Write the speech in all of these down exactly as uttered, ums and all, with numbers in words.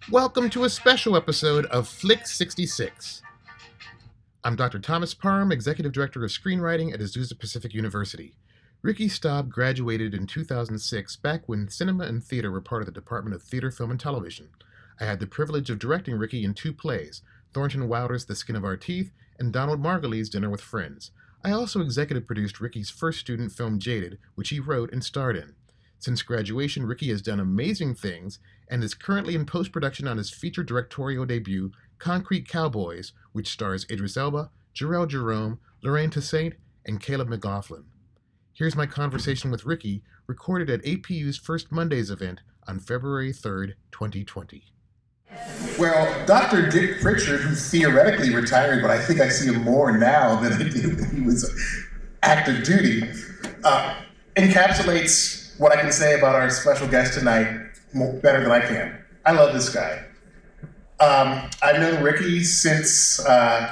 Welcome to a special episode of Flick sixty-six. I'm Doctor Thomas Parham, Executive Director of Screenwriting at Azusa Pacific University. Ricky Staub graduated in two thousand six, back when cinema and theater were part of the Department of Theater, Film, and Television. I had the privilege of directing Ricky in two plays, Thornton Wilder's The Skin of Our Teeth and Donald Margulies' Dinner with Friends. I also executive produced Ricky's first student film, Jaded, which he wrote and starred in. Since graduation, Ricky has done amazing things and is currently in post-production on his feature directorial debut, Concrete Cowboys, which stars Idris Elba, Jarrell Jerome, Lorraine Toussaint, and Caleb McLaughlin. Here's my conversation with Ricky, recorded at A P U's First Mondays event on February third, twenty twenty. Well, Doctor Dick Pritchard, who's theoretically retired, but I think I see him more now than I did when he was active duty, uh, encapsulates what I can say about our special guest tonight more, better than I can. I love this guy. Um, I've known Ricky since, uh,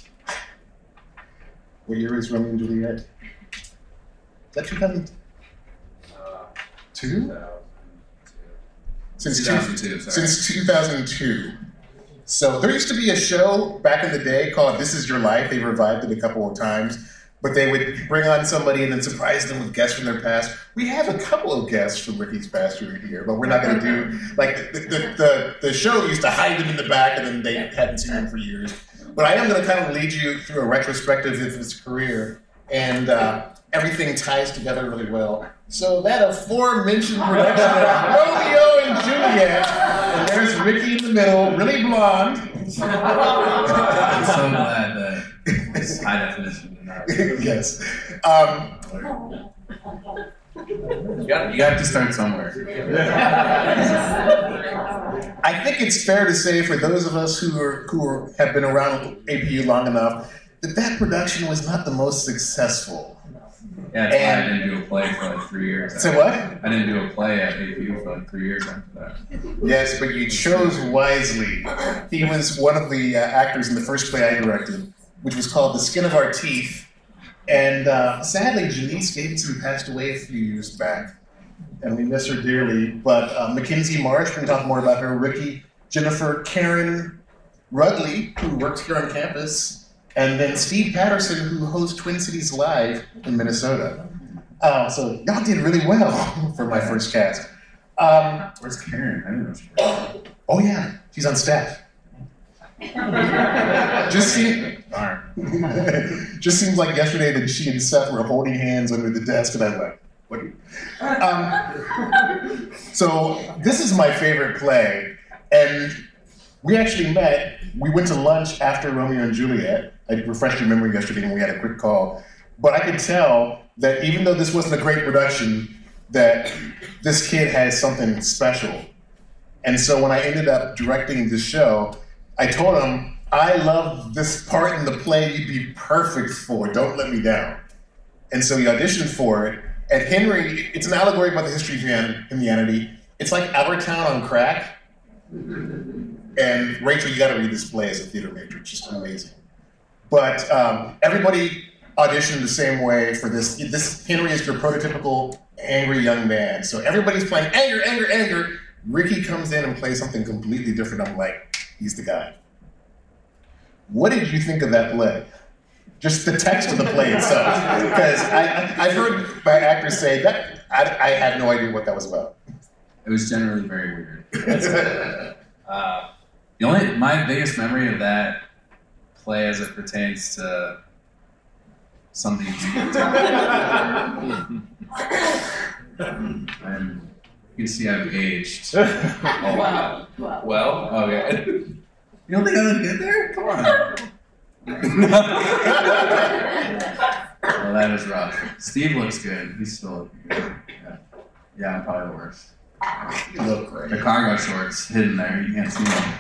what year is Romeo and Juliet? Is that two thousand two? Since two thousand two, since two thousand two. So there used to be a show back in the day called This Is Your Life. They revived it a couple of times. But they would bring on somebody and then surprise them with guests from their past. We have a couple of guests from Ricky's past who are here, but we're not going to do, like, the, the, the, the show used to hide them in the back and then they hadn't seen them for years. But I am going to kind of lead you through a retrospective of his career, and uh, everything ties together really well. So that aforementioned production of Romeo and Juliet, and there's Ricky in the middle, really blonde. I'm so glad that it's high definition. Yes. Um, you, got, you got to start somewhere. I think it's fair to say, for those of us who are who are, have been around A P U long enough, that that production was not the most successful. Yeah, that's and, why I didn't do a play for like three years. So what? I didn't do a play at A P U for like three years after that. Yes, but you chose wisely. He was one of the uh, actors in the first play I directed, which was called The Skin of Our Teeth. And uh, sadly, Janice Davidson passed away a few years back, and we miss her dearly. But uh, Mackenzie March, we're going to talk more about her, Ricky, Jennifer, Karen Rudley, who works here on campus, and then Steve Patterson, who hosts Twin Cities Live in Minnesota. Uh, so y'all did really well for my first cast. Um, Where's Karen? I didn't know she was. Oh yeah, she's on staff. Just seems, just seems like yesterday that she and Seth were holding hands under the desk, and I'm like, what? Um, so this is my favorite play, and we actually met. We went to lunch after Romeo and Juliet. I refreshed your memory yesterday when we had a quick call, but I could tell that even though this wasn't a great production, that this kid has something special. And so when I ended up directing the show, I told him, I love this part in the play you'd be perfect for. Don't let me down. And so he auditioned for it. And Henry, it's an allegory about the history of humanity. It's like Our Town on crack. And Rachel, you got to read this play as a theater major. It's just amazing. But um, everybody auditioned the same way for this. This Henry is your prototypical angry young man. So everybody's playing anger, anger, anger. Ricky comes in and plays something completely different. I'm like, he's the guy. What did you think of that play? Just the text of the play itself. Because I, I, I've heard my actors say that I, I had no idea what that was about. It was generally very weird. uh, the only my biggest memory of that play, as it pertains to something you can tell, and you can see I've aged. Oh wow! Wow. Well, okay. You don't think I look good there? Come on. Well, that is rough. Steve looks good. He's still looking good. Yeah, yeah, I'm probably the worst. You look great. The cargo shorts hidden there. You can't see them.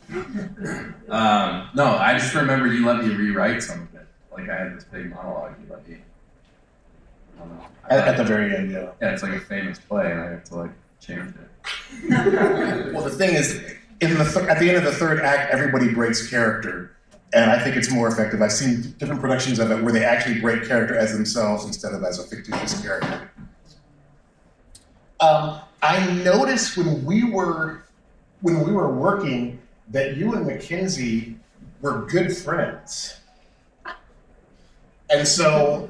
Um, no, I just remember you let me rewrite some of it. Like I had this big monologue you let me. I don't know. At, at the very end, yeah. Yeah, it's like a famous play, and I have to like change it. Well, the thing is, in the th- at the end of the third act, everybody breaks character, and I think it's more effective. I've seen different productions of it where they actually break character as themselves instead of as a fictitious character. Um, I noticed when we were when we were working that you and Mackenzie were good friends. And so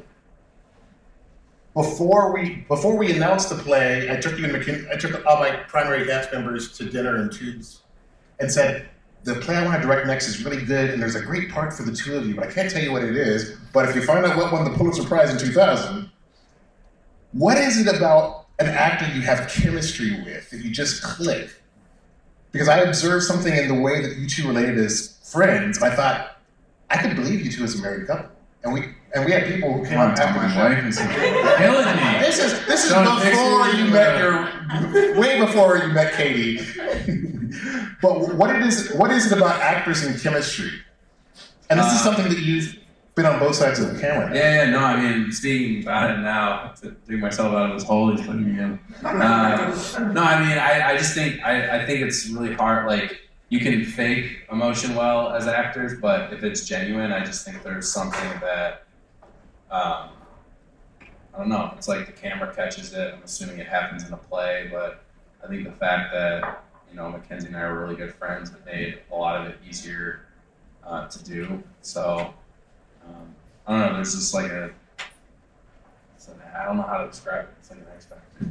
before we before we announced the play, I took you and Mackenzie, I took all my primary cast members to dinner in Tubes and said, the play I want to direct next is really good, and there's a great part for the two of you, but I can't tell you what it is. But if you find out what won the Pulitzer Prize in two thousand, what is it about an actor you have chemistry with that you just click? Because I observed something in the way that you two related as friends, and I thought, I could believe you two as a married couple. And we and we had people who came up after my the show. wife is killing me. This is this is Don't before fix me. you met your way before you met Katie. But what it is what is it about actors and chemistry? And this uh, is something that you've been on both sides of the camera. Yeah, yeah, no, I mean, speaking about it now, to dig myself out of this hole he's putting me in. Uh, no, I mean, I, I just think I, I think it's really hard. Like, you can fake emotion well as actors, but if it's genuine, I just think there's something that, um, I don't know, it's like the camera catches it. I'm assuming it happens in a play, but I think the fact that, you know, Mackenzie and I are really good friends, it made a lot of it easier uh, to do. So, um, I don't know, there's just like a, it's an, I don't know how to describe it. It's like an X factor.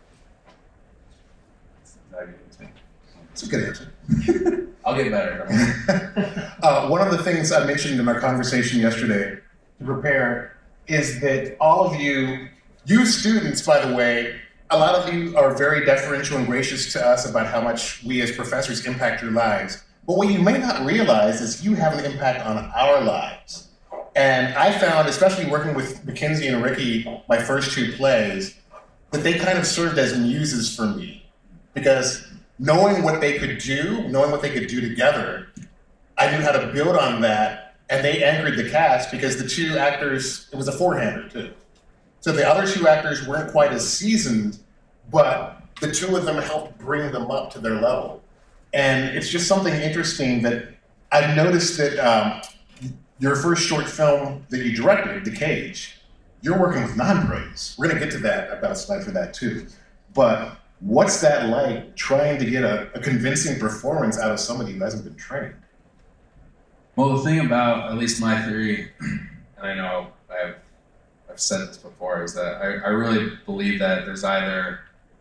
It's exactly what it's It's a good answer. I'll get better. uh, one of the things I mentioned in our conversation yesterday to prepare is that all of you, you students, by the way, a lot of you are very deferential and gracious to us about how much we as professors impact your lives. But what you may not realize is you have an impact on our lives. And I found, especially working with Mackenzie and Ricky, my first two plays, that they kind of served as muses for me. Because knowing what they could do, knowing what they could do together, I knew how to build on that, and they anchored the cast because the two actors, it was a four-hander too. So the other two actors weren't quite as seasoned, but the two of them helped bring them up to their level. And it's just something interesting that I've noticed that um, your first short film that you directed, The Cage, you're working with non-pros. We're gonna get to that, I've got a slide for that too. But what's that like, trying to get a, a convincing performance out of somebody who hasn't been trained? Well, the thing about, at least my theory, and I know I've, I've said this before, is that I, I really believe that there's either,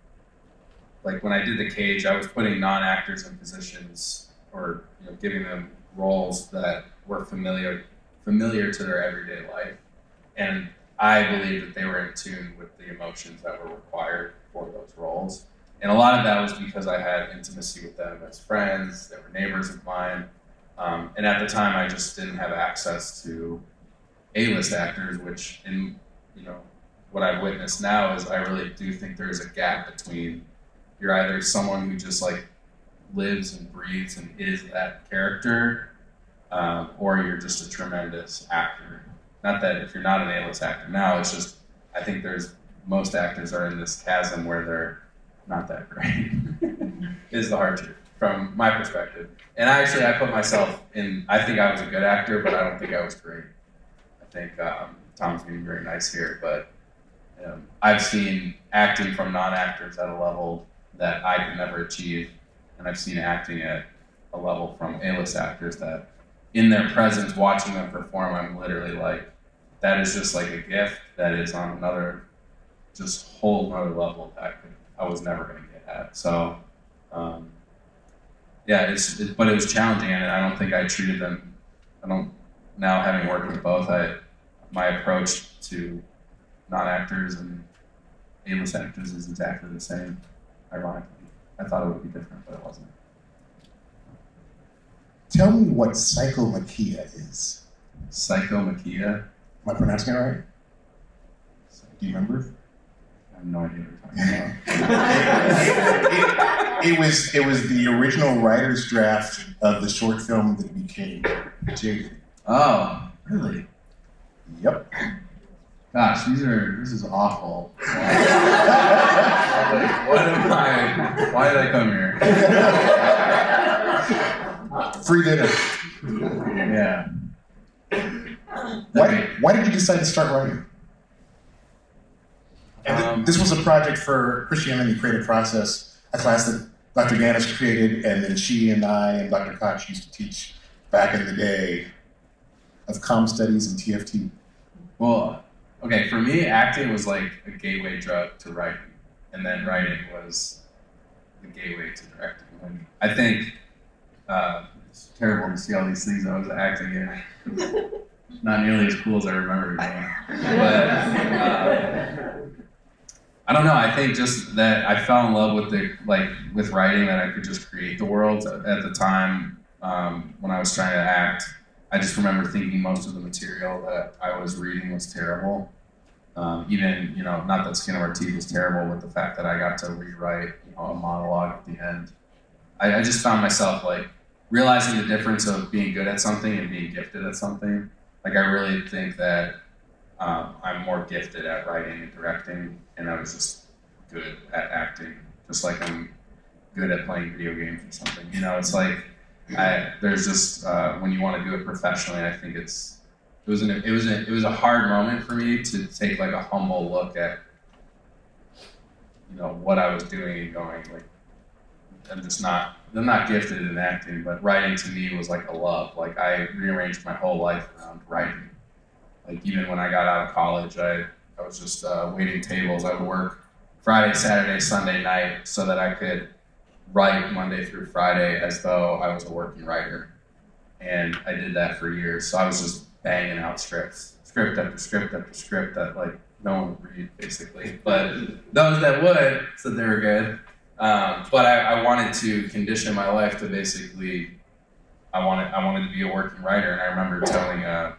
like when I did The Cage, I was putting non-actors in positions or, you know, giving them roles that were familiar familiar to their everyday life. And I believe that they were in tune with the emotions that were required for those roles. And a lot of that was because I had intimacy with them as friends, they were neighbors of mine. Um, and at the time, I just didn't have access to A-list actors, which in, you know, what I've witnessed now is I really do think there's a gap between you're either someone who just like lives and breathes and is that character, um, or you're just a tremendous actor. Not that if you're not an A-list actor now, it's just, I think there's, most actors are in this chasm where they're not that great, is the hard truth, from my perspective. And actually, I put myself in, I think I was a good actor, but I don't think I was great. I think um, Tom's being very nice here, but um, I've seen acting from non-actors at a level that I could never achieve, and I've seen acting at a level from A-list actors that in their presence, watching them perform, I'm literally like, that is just like a gift that is on another, just whole other level that I, could, I was never going to get at. So, um, yeah, it's, it, but it was challenging, and I don't think I treated them, I don't, now having worked with both, I, my approach to non-actors and A-list actors is exactly the same, ironically. I thought it would be different, but it wasn't. Tell me what psychomachia is. Psychomachia? Am I pronouncing it right? Do you remember? I have no idea what you're talking about. it, it, it, was, it was the original writer's draft of the short film that became Jade. Oh, really? Yep. Gosh, these are, this is awful. Like, what am I, why did I come here? Free dinner. Yeah. Why, why did you decide to start writing? And th- Um, this was a project for Christianity Creative Process, a class that Doctor Ganis created, and then she and I and Doctor Koch used to teach back in the day of comm studies and T F T. Well, okay, for me, acting was like a gateway drug to writing, and then writing was the gateway to directing. And I think uh, it's terrible to see all these things I was acting in. Not nearly as cool as I remember being. But uh, I don't know. I think just that I fell in love with the like with writing, that I could just create the world. At the time um, when I was trying to act, I just remember thinking most of the material that I was reading was terrible. Um, even, you know, not that Skin of Our Teeth was terrible, but the fact that I got to rewrite, you know, a monologue at the end. I, I just found myself like realizing the difference of being good at something and being gifted at something. Like I really think that um, I'm more gifted at writing and directing, and I was just good at acting, just like I'm good at playing video games or something. You know, it's like I, there's just uh, when you want to do it professionally, I think it's it was an it was a, it was a hard moment for me to take like a humble look at, you know, what I was doing and going like I'm just not I'm not gifted in acting, but writing to me was like a love. Like I rearranged my whole life around writing. Like even when I got out of college, I I was just uh, waiting tables. I would work Friday, Saturday, Sunday night so that I could write Monday through Friday as though I was a working writer. And I did that for years. So I was just banging out scripts, script after script after script that like no one would read basically. But those that would said they were good. Um, but I, I wanted to condition my life to basically, I wanted I wanted to be a working writer. And I remember telling uh,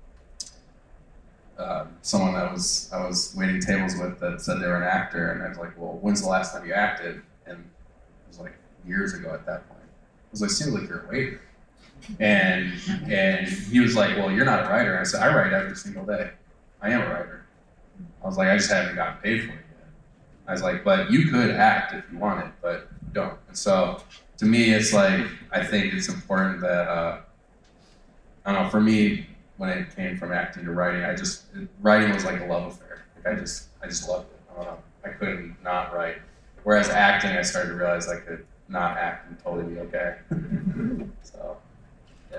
uh, someone that was I was waiting tables with that said they were an actor, and I was like, well, when's the last time you acted? And it was like years ago at that point. I was like, seems like you're a waiter. And and he was like, well, you're not a writer. And I said, I write every single day. I am a writer. I was like, I just haven't gotten paid for it yet. I was like, but you could act if you wanted, but you don't. And so to me, it's like, I think it's important that, uh, I don't know, for me, when it came from acting to writing, I just, writing was like a love affair. Like I just, I just loved it. I don't know. I couldn't not write. Whereas acting, I started to realize I could not act and totally be okay. So, yeah.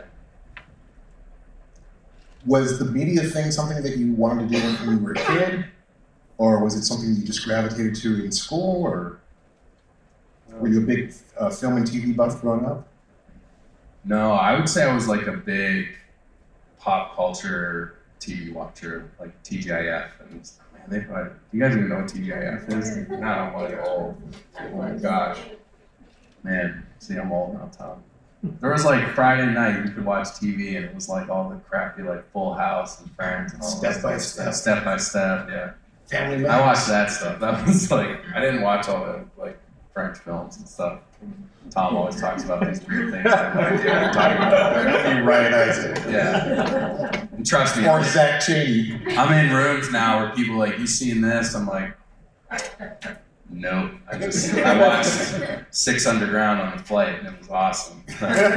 Was the media thing something that you wanted to do when you were a kid? Or was it something you just gravitated to in school? Or were you a big uh, film and T V buff growing up? No, I would say I was like a big pop culture T V watcher, like T G I F. And man, they probably, do you guys even know what T G I F is? No, I'm like old. Oh my gosh. Man, see, I'm old now, Tom. There was like Friday night, you could watch T V, and it was like all the crappy, like Full House and Friends and all Step by Step. Step by Step, yeah. Family Matters. I watched that stuff. That was like, I didn't watch all the like French films and stuff. Tom always talks about these weird things. I have no idea what you're talking about. You Ryan Isaac. Yeah. And trust me. Or Zach Cheney. I'm in rooms now where people are like, you seen this? I'm like, nope. I just, I watched Six Underground on the flight, and it was awesome.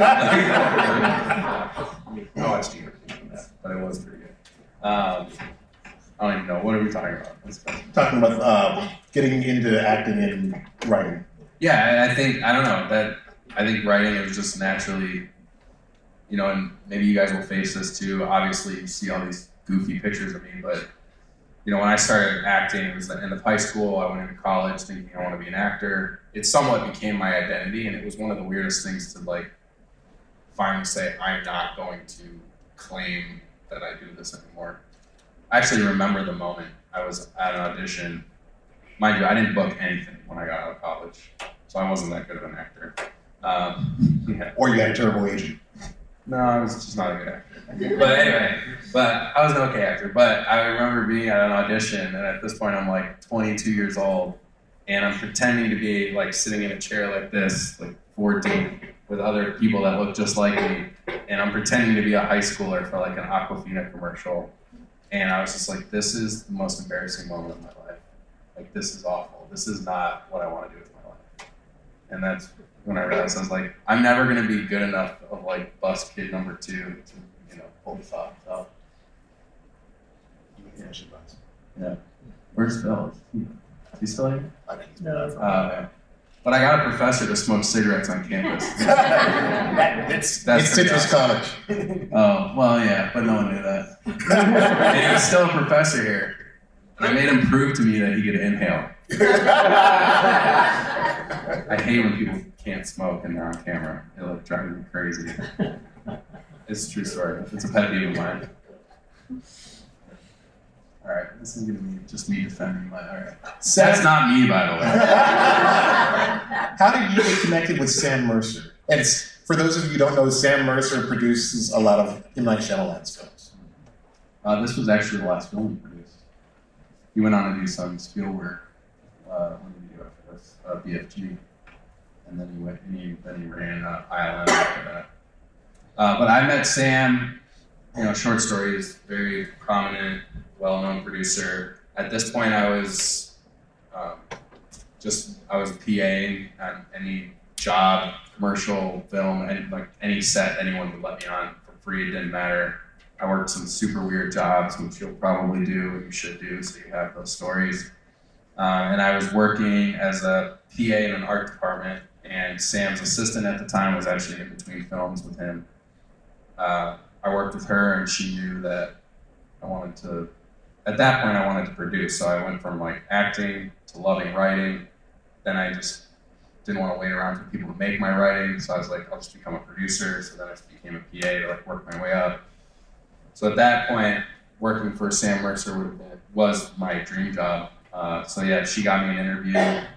I watched you, but it was pretty good. Um, I don't even know. What are we talking about? Talking about uh, getting into acting and writing. Yeah, I, I think, I don't know, that I think writing is just naturally, you know, and maybe you guys will face this too. Obviously, you see all these goofy pictures of me, but, you know, when I started acting, it was the end of high school. I went into college thinking I want to be an actor. It somewhat became my identity, and it was one of the weirdest things to, like, finally say, I'm not going to claim that I do this anymore. I actually remember the moment I was at an audition. Mind you, I didn't book anything when I got out of college, so I wasn't that good of an actor. Um, yeah. Or you had a terrible agent. No, I was just not a good actor. But anyway, but I was an okay actor. But I remember being at an audition, and at this point I'm like twenty-two years old, and I'm pretending to be like sitting in a chair like this, like fourteen, with other people that look just like me, and I'm pretending to be a high schooler for like an Aquafina commercial. And I was just like, this is the most embarrassing moment of my life. Like, this is awful. This is not what I want to do with my life. And that's when I realized, I was like, I'm never going to be good enough of, like, bus kid number two to, you know, pull this off. So, yeah. Where's Phil? Is he still here? I think Uh, But I got a professor to smoke cigarettes on campus. that, it's That's it's pretty Citrus awesome. College. Oh, well, yeah, but no one knew that. And he was still a professor here. And I made him prove to me that he could inhale. I hate when people can't smoke and they're on camera. It'll like, drive me crazy. It's a true story. It's a pet peeve of mine. All right, this is gonna be just me defending my. All right, Sam, that's not me, by the way. How did you get connected with Sam Mercer? And it's, for those of you who don't know, Sam Mercer produces a lot of M. Night Shyamalan's films. Uh, this was actually the last film he produced. He went on to do some Spielberg. Uh, what did he do after this? Uh, B F G, and then he went. And he, then he ran uh, Island after that. Uh, but I met Sam. You know, short stories, very prominent, well-known producer. At this point, I was um, just I was PAing on any job, commercial, film, and like any set anyone would let me on for free. It didn't matter. I worked some super weird jobs, which you'll probably do, and you should do, so you have those stories. Uh, and I was working as a P A in an art department, and Sam's assistant at the time was actually in between films with him. Uh, I worked with her, and she knew that I wanted to, at that point, I wanted to produce. So I went from like acting to loving writing. Then I just didn't want to wait around for people to make my writing. So I was like, I'll just become a producer. So then I just became a P A to like work my way up. So at that point, working for Sam Mercer would have been, was my dream job. Uh, so yeah, she got me an interview,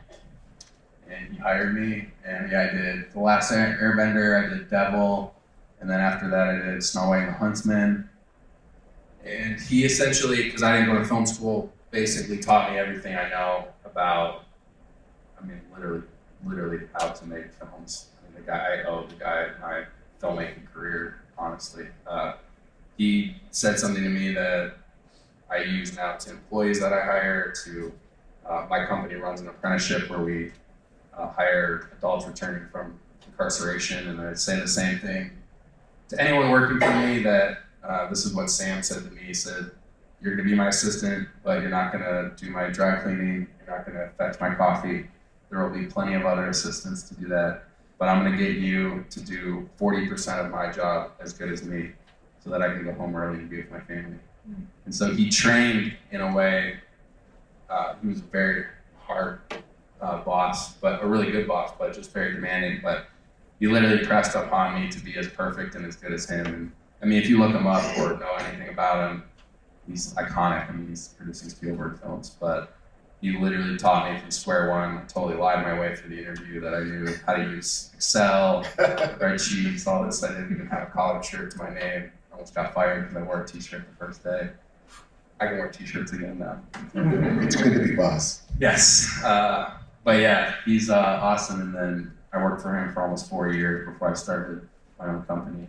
and he hired me. And yeah, I did The Last Airbender, I did Devil. And then after that, I did Snow White and the Huntsman. And he essentially, because I didn't go to film school, basically taught me everything I know about, I mean, literally, literally how to make films. I mean, the guy, I owe the guy my filmmaking career, honestly. Uh, he said something to me that I use now to employees that I hire, to uh, my company runs an apprenticeship where we uh, hire adults returning from incarceration, and I say the same thing to anyone working for me, that uh, this is what Sam said to me. He said, you're gonna be my assistant, but you're not gonna do my dry cleaning, you're not gonna fetch my coffee. There will be plenty of other assistants to do that, but I'm gonna get you to do forty percent of my job as good as me, so that I can go home early and be with my family. Mm-hmm. And so he trained in a way, uh, he was a very hard uh, boss, but a really good boss, but just very demanding. But he literally pressed upon me to be as perfect and as good as him. And I mean, if you look him up or know anything about him, he's iconic. I mean, he's producing Spielberg films, but he literally taught me from square one. I totally lied my way through the interview that I knew how to use Excel, spreadsheets, all this. I didn't even have a collared shirt to my name. I almost got fired because I wore a t-shirt the first day. I can wear t-shirts again now. It's good to be boss. Yes. Uh, but yeah, he's uh, awesome. And then I worked for him for almost four years before I started my own company.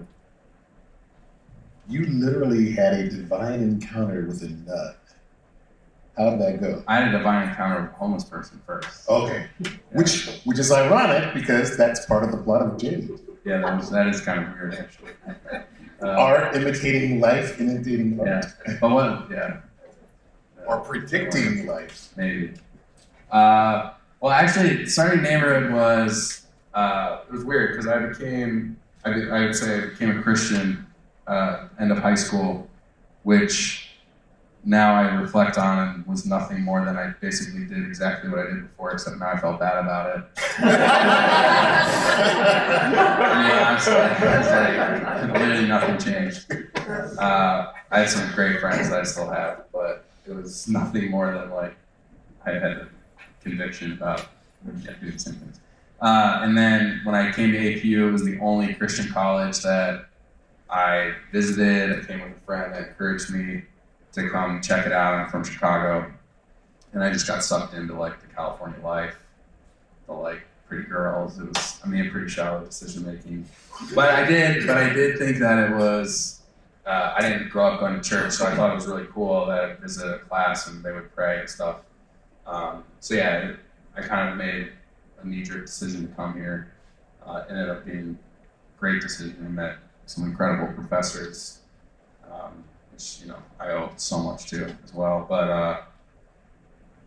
You literally had a divine encounter with a nut. How did that go? I had a divine encounter with a homeless person first. Okay. Yeah. Which which is ironic because that's part of the plot of Jade. Yeah, that, was, that is kind of weird, actually. Uh, art imitating life, imitating art. Yeah. But what? Yeah. Or predicting life. Maybe. Uh, well, actually, Sunny Neighborhood was, uh, it was weird because I became, I, I would say I became a Christian uh, end of high school, which now I reflect on and was nothing more than I basically did exactly what I did before, except now I felt bad about it. Yeah, honestly, it's like literally nothing changed. Uh, I had some great friends that I still have, but it was nothing more than like I had a conviction about doing the same things. Uh, and then when I came to A P U, it was the only Christian college that I visited. I came with a friend that encouraged me to come check it out. I'm from Chicago, and I just got sucked into like the California life, the like pretty girls. It was, I mean, a pretty shallow decision making, but I did, but I did think that it was. Uh, I didn't grow up going to church, so I thought it was really cool that I visited a class and they would pray and stuff. Um, so yeah, it, I kind of made a knee-jerk decision to come here. Uh, ended up being a great decision. I met some incredible professors, um, which you know I owe so much to as well. But uh,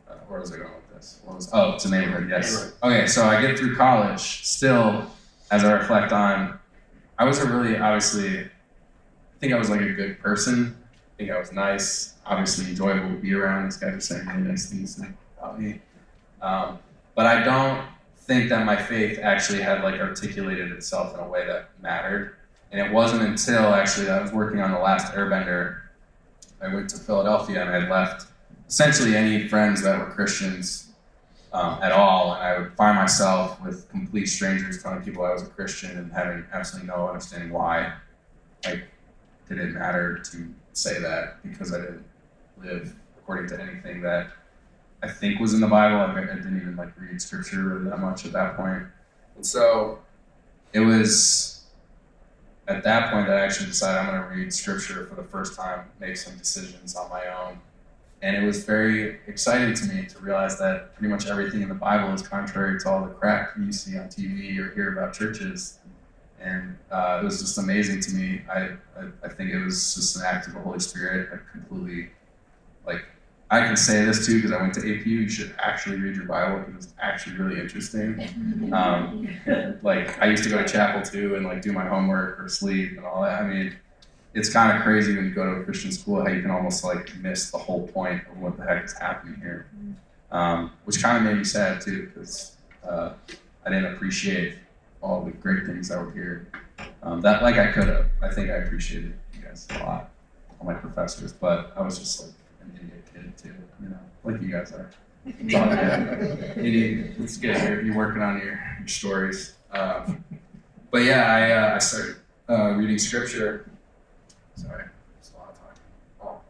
uh, where was I going with this? What was, oh, it's a neighborhood, yes. Okay, so I get through college, still, as I reflect on, I wasn't really, obviously, I think I was like a good person. I think I was nice, obviously enjoyable to be around. These guys are saying really nice things about me. Um, but I don't think that my faith actually had like articulated itself in a way that mattered. And it wasn't until actually I was working on The Last Airbender, I went to Philadelphia and I had left essentially any friends that were Christians um, at all. And I would find myself with complete strangers telling people I was a Christian and having absolutely no understanding why. Like, did it matter to say that because I didn't live according to anything that I think was in the Bible. I, I didn't even like read scripture really that much at that point. And so it was at that point that I actually decided I'm going to read scripture for the first time, make some decisions on my own. And it was very exciting to me to realize that pretty much everything in the Bible is contrary to all the crap you see on T V or hear about churches. And uh, it was just amazing to me. I, I I think it was just an act of the Holy Spirit. I completely, like, I can say this too because I went to A P U. You should actually read your Bible because it's actually really interesting. Um, like, I used to go to chapel too and like do my homework or sleep and all that. I mean, it's kind of crazy when you go to a Christian school how you can almost like miss the whole point of what the heck is happening here, um, which kind of made me sad too because uh, I didn't appreciate all the great things that were here. Um, that like I could have. I think I appreciated you guys a lot, all my professors, but I was just like an idiot kid too, you know, like you guys are. It's all good. Idiot. It's good. You're, you're working on your, your stories. Um, but yeah, I uh, I started uh, reading scripture. Sorry, there's a lot of talking. Oh.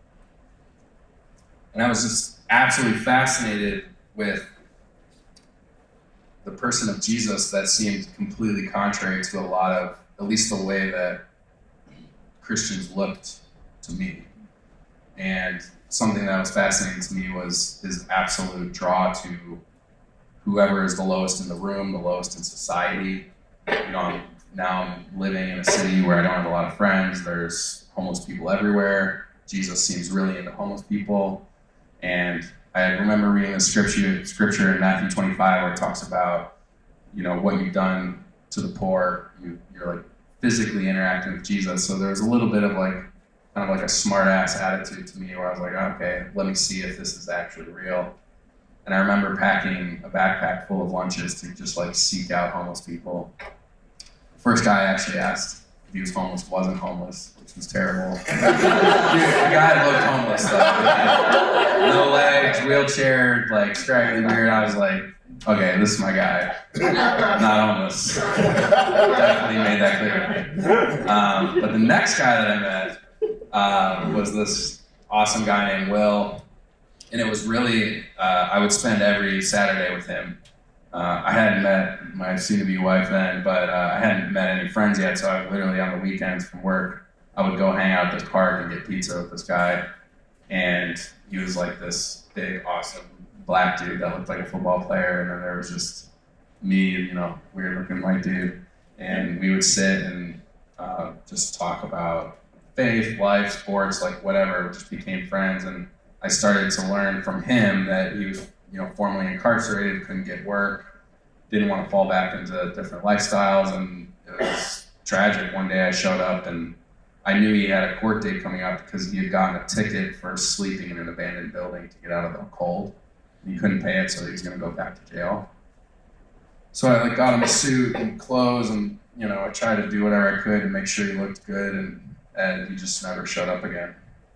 And I was just absolutely fascinated with the person of Jesus that seemed completely contrary to a lot of, at least the way that Christians looked to me. And something that was fascinating to me was his absolute draw to whoever is the lowest in the room, the lowest in society. You know, I'm, now I'm living in a city where I don't have a lot of friends. There's homeless people everywhere. Jesus seems really into homeless people. And I remember reading the scripture, scripture in Matthew twenty-five where it talks about, you know, what you've done to the poor. You, you're like physically interacting with Jesus. So there was a little bit of like, kind of like a smart ass attitude to me where I was like, okay, let me see if this is actually real. And I remember packing a backpack full of lunches to just like seek out homeless people. The first guy I actually asked if he was homeless wasn't homeless, which was terrible. Dude, the guy looked homeless though. No legs, wheelchair, like straggly beard. I was like, okay, this is my guy. Not homeless. Definitely made that clear. Um, but the next guy that I met uh, was this awesome guy named Will. And it was really, uh, I would spend every Saturday with him. Uh, I hadn't met my soon-to-be wife then, but uh, I hadn't met any friends yet, so I would literally on the weekends from work, I would go hang out at this park and get pizza with this guy. And he was like this big, awesome black dude that looked like a football player, and then there was just me, you know, weird-looking white dude. And we would sit and uh, just talk about faith, life, sports, like whatever, just became friends. And I started to learn from him that he was, you know, formerly incarcerated, couldn't get work, didn't want to fall back into different lifestyles, and it was tragic. One day I showed up and I knew he had a court date coming up because he had gotten a ticket for sleeping in an abandoned building to get out of the cold. And he couldn't pay it, so he was going to go back to jail. So I like got him a suit and clothes, and you know, I tried to do whatever I could to make sure he looked good, and, and he just never showed up again.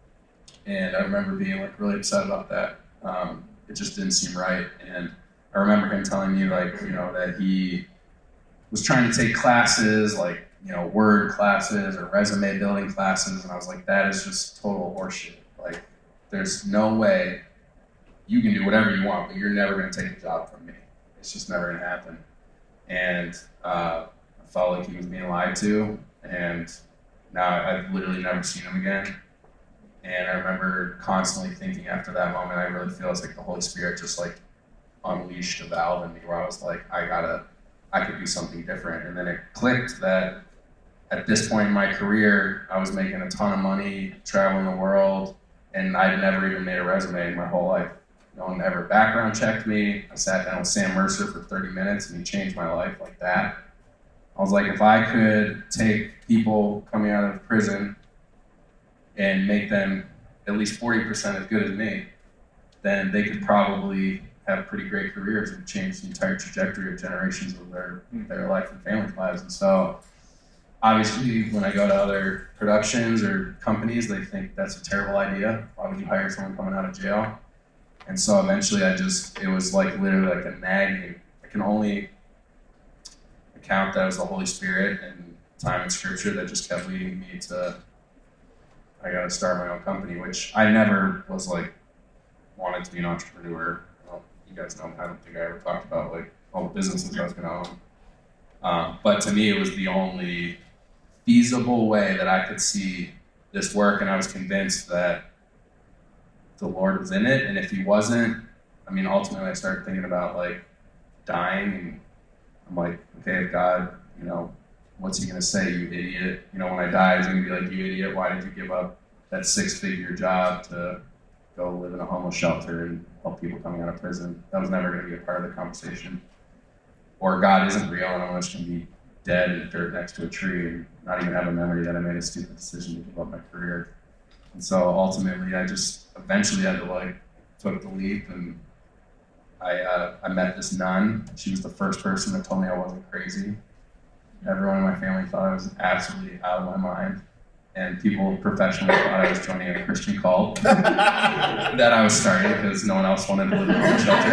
And I remember being like really upset about that. Um, it just didn't seem right. And I remember him telling me like, you know, that he was trying to take classes, like, you know, word classes or resume building classes. And I was like, that is just total horseshit. Like, there's no way you can do whatever you want, but you're never going to take a job from me. It's just never going to happen. And uh, I felt like he was being lied to. And now I've literally never seen him again. And I remember constantly thinking after that moment, I really feel it's like the Holy Spirit just like unleashed a valve in me where I was like, I gotta, I could do something different. And then it clicked that at this point in my career, I was making a ton of money, traveling the world, and I'd never even made a resume in my whole life. No one ever background checked me. I sat down with Sam Mercer for thirty minutes and he changed my life like that. I was like, if I could take people coming out of prison and make them at least forty percent as good as me, then they could probably have pretty great careers and change the entire trajectory of generations of their, their life and family's lives. And so obviously when I go to other productions or companies, they think that's a terrible idea. Why would you hire someone coming out of jail? And so eventually I just, it was like literally like a nagging. I can only account that it was the Holy Spirit and time in scripture that just kept leading me to, I gotta start my own company, which I never was like, wanted to be an entrepreneur. Well, you guys know, I don't think I ever talked about like all the businesses I was gonna own. Um, but to me, it was the only feasible way that I could see this work, and I was convinced that the Lord was in it, and if he wasn't, I mean, ultimately I started thinking about like dying, and I'm like, okay, if God, you know, what's he gonna say, you idiot? You know, when I die, he's gonna be like, you idiot, why did you give up that six-figure job to go live in a homeless shelter and help people coming out of prison? That was never gonna be a part of the conversation. Or God isn't real, and I'm just gonna be dead in dirt next to a tree and not even have a memory that I made a stupid decision to give up my career. And so ultimately, I just eventually had to like took the leap, and I uh, I met this nun. She was the first person that told me I wasn't crazy. Everyone in my family thought I was absolutely out of my mind, and people professionally thought I was joining a Christian cult that I was starting because no one else wanted to live in a homeless shelter.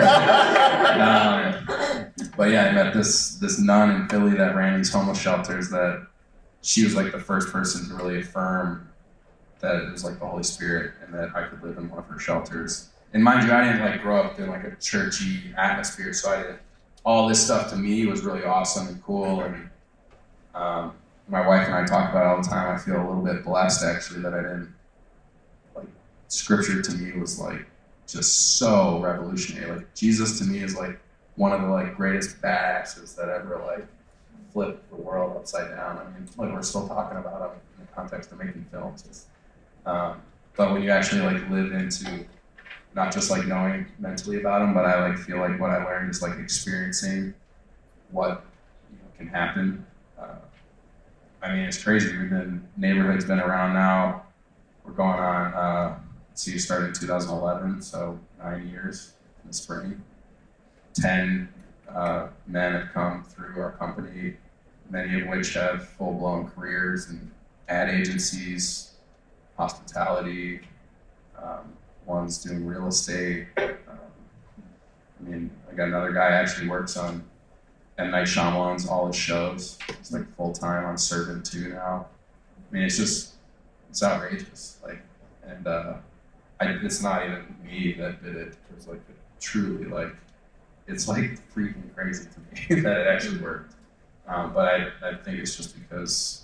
Um, but yeah, I met this this nun in Philly that ran these homeless shelters. That she was like the first person to really affirm that it was like the Holy Spirit and that I could live in one of her shelters. And mind you, I didn't like grow up in like a churchy atmosphere, so I didn't, all this stuff to me was really awesome and cool. And um, my wife and I talk about it all the time. I feel a little bit blessed actually that I didn't, like, scripture to me was like just so revolutionary. Like Jesus to me is like one of the like greatest badasses that ever like flipped the world upside down. I mean, like we're still talking about him in the context of making films. It's, Um, but when you actually like live into not just like knowing mentally about them, but I like feel like what I learned is like experiencing what, you know, can happen. Uh, I mean, it's crazy. We've been, neighborhood's been around now. We're going on, uh, let's see, it started in two thousand eleven, so nine years in the spring. Ten uh, men have come through our company, many of which have full-blown careers in ad agencies, hospitality, um, one's doing real estate. Um, I mean, I got another guy actually works on M. Night Shyamalan's all his shows. He's like full time on Servant two now. I mean, it's just, it's outrageous. Like, and uh, I, it's not even me that did it. It was like truly like, it's like freaking crazy to me that it actually worked. Um, but I, I think it's just because,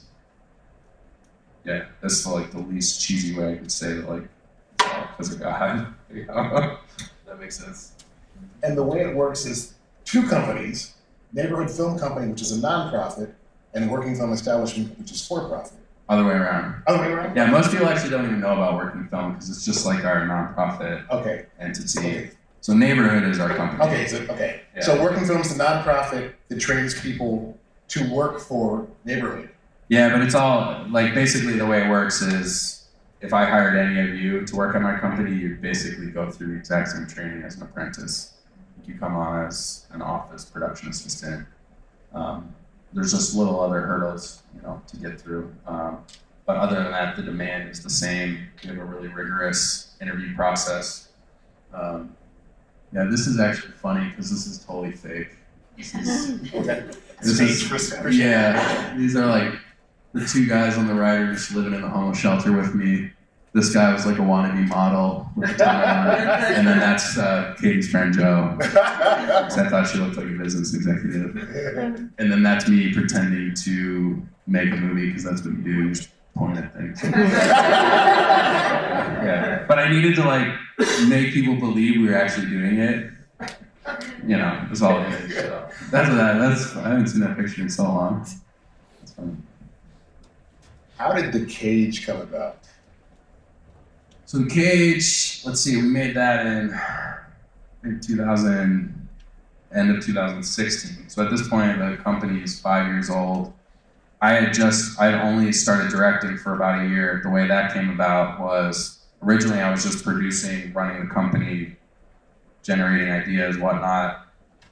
yeah, that's like the least cheesy way I could say that, like, it's all because of God. You know? That makes sense. And the way it works is two companies, Neighborhood Film Company, which is a nonprofit, and Working Film Establishment, which is for-profit. Other way around. Other way around? Yeah, most people actually don't even know about Working Film because it's just like our nonprofit okay. entity. Okay. So Neighborhood is our company. Okay, so, okay. Yeah. So Working Film is a nonprofit that trains people to work for Neighborhood. Yeah, but it's all, like, basically the way it works is if I hired any of you to work at my company, you basically go through the exact same training as an apprentice. You come on as an office production assistant. Um, there's just little other hurdles, you know, to get through. Um, but other than that, the demand is the same. We have a really rigorous interview process. Um, yeah, this is actually funny because this is totally fake. This is, this is, yeah, these are like the two guys on the right are just living in the homeless shelter with me. This guy was like a wannabe model with a tie on, and then that's uh, Katie's friend Joe. Because I thought she looked like a business executive. And then that's me pretending to make a movie because that's what you do. You just point at things. Yeah, but I needed to like make people believe we were actually doing it. You know, that's all it is. So that's what that. That's I haven't seen that picture in so long. It's funny. How did The Cage come about? So The Cage, let's see, we made that in in two thousand, end of two thousand sixteen. So at this point, the company is five years old. I had just, I had only started directing for about a year. The way that came about was originally I was just producing, running the company, generating ideas, whatnot.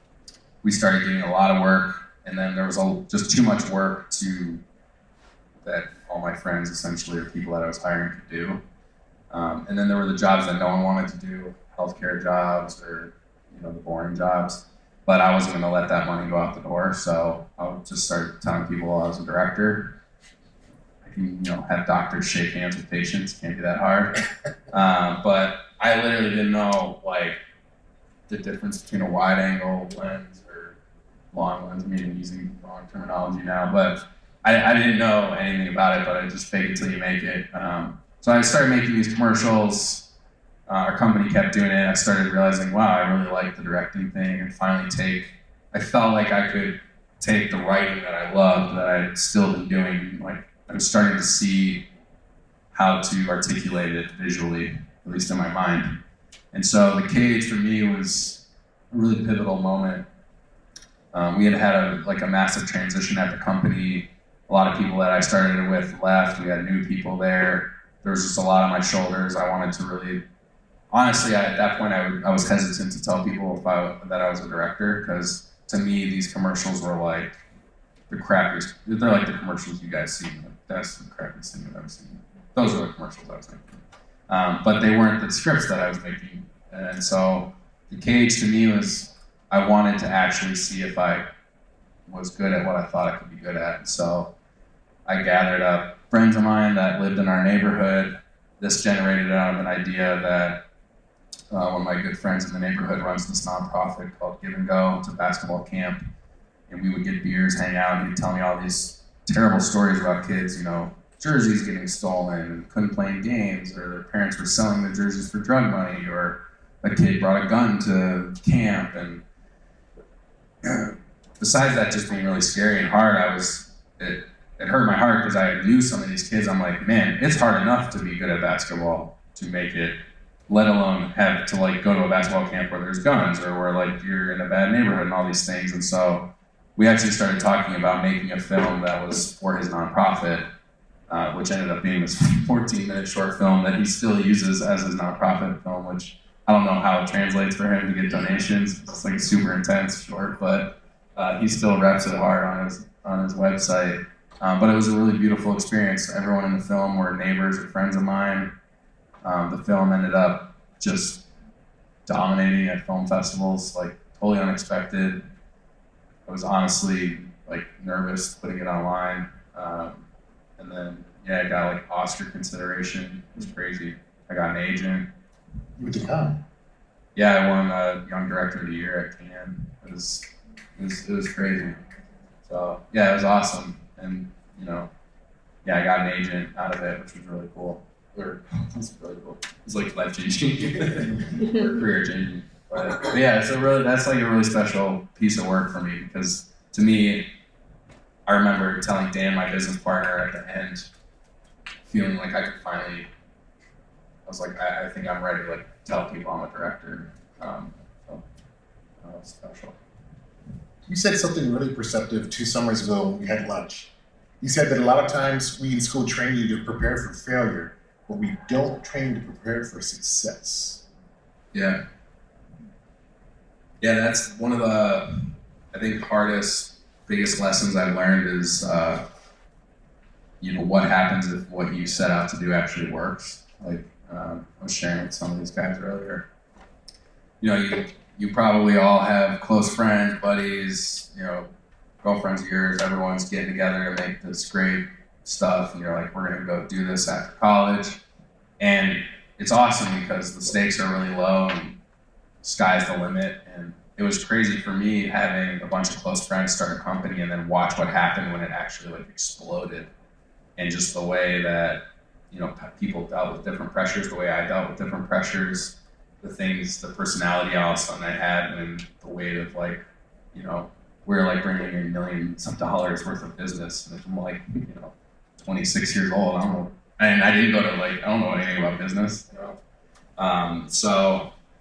We started getting a lot of work, and then there was a, just too much work to that all my friends essentially or people that I was hiring could do. Um, and then there were the jobs that no one wanted to do, healthcare jobs or you know the boring jobs. But I wasn't going to let that money go out the door, so I just started telling people I was a director. I can you know have doctors shake hands with patients, can't be that hard. Um, but I literally didn't know like the difference between a wide angle lens or long lens. I mean, I'm using wrong terminology now, but I, I didn't know anything about it, but I just fake it till you make it. Um, so I started making these commercials. Uh, our company kept doing it. I started realizing, wow, I really like the directing thing, and finally take, I felt like I could take the writing that I loved, that I had still been doing. Like I was starting to see how to articulate it visually, at least in my mind. And so The Cage for me was a really pivotal moment. Um, we had had a, like a massive transition at the company. A lot of people that I started it with left. We had new people there. There was just a lot on my shoulders. I wanted to really, honestly, I, at that point, I, would, I was hesitant to tell people if I, that I was a director, because to me, these commercials were like the crappiest. They're like the commercials you guys see. That's the crappiest thing I've ever seen. Those are the commercials I was making. Um, but they weren't the scripts that I was making. And so The Cage to me was, I wanted to actually see if I was good at what I thought I could be good at. And so I gathered up friends of mine that lived in our neighborhood. This generated out of an idea that uh, one of my good friends in the neighborhood runs this nonprofit called Give and Go. It's a basketball camp. And we would get beers, hang out, and he'd tell me all these terrible stories about kids, you know, jerseys getting stolen and couldn't play in games, or their parents were selling the jerseys for drug money, or a kid brought a gun to camp. And besides that just being really scary and hard, I was, it, it hurt my heart because I knew some of these kids. I'm like, man, it's hard enough to be good at basketball to make it, let alone have to like go to a basketball camp where there's guns or where like you're in a bad neighborhood and all these things. And so we actually started talking about making a film that was for his nonprofit, uh, which ended up being this fourteen minute short film that he still uses as his nonprofit film, which I don't know how it translates for him to get donations. It's like a super intense short, but uh, he still reps it hard on his on his website. Um, but it was a really beautiful experience. Everyone in the film were neighbors or friends of mine. Um, the film ended up just dominating at film festivals, like totally unexpected. I was honestly like nervous putting it online. Um, and then, yeah, I got like Oscar consideration. It was crazy. I got an agent. You went to Cannes? Yeah, I won uh, Young Director of the Year at Cannes. It was, it was, it was crazy. So, yeah, it was awesome. And, you know, yeah, I got an agent out of it, which was really cool. Or, it was really cool. It was like life-changing or career-changing. But, but yeah, so really, that's like a really special piece of work for me, because to me, I remember telling Dan, my business partner, at the end, feeling like I could finally, I was like, I, I think I'm ready to like tell people I'm a director. Um, so that was special. You said something really perceptive two summers ago when we had lunch. You said that a lot of times we in school train you to prepare for failure, but we don't train to prepare for success. Yeah. Yeah, that's one of the, I think, hardest, biggest lessons I've learned is, uh, you know, what happens if what you set out to do actually works. Like um, I was sharing with some of these guys earlier. You know, you you probably all have close friends, buddies, you know, girlfriends of yours. Everyone's getting together to make this great stuff, and you're like, we're gonna go do this after college, and it's awesome because the stakes are really low and sky's the limit. And it was crazy for me having a bunch of close friends start a company and then watch what happened when it actually like exploded, and just the way that, you know, people dealt with different pressures, the way I dealt with different pressures, the things, the personality all of a sudden I had, and the weight of like, you know, we're like bringing in millions of dollars worth of business, and I'm like, you know, twenty-six years old, I don't know, and I didn't go to like, I don't know anything about business, you know. Um, so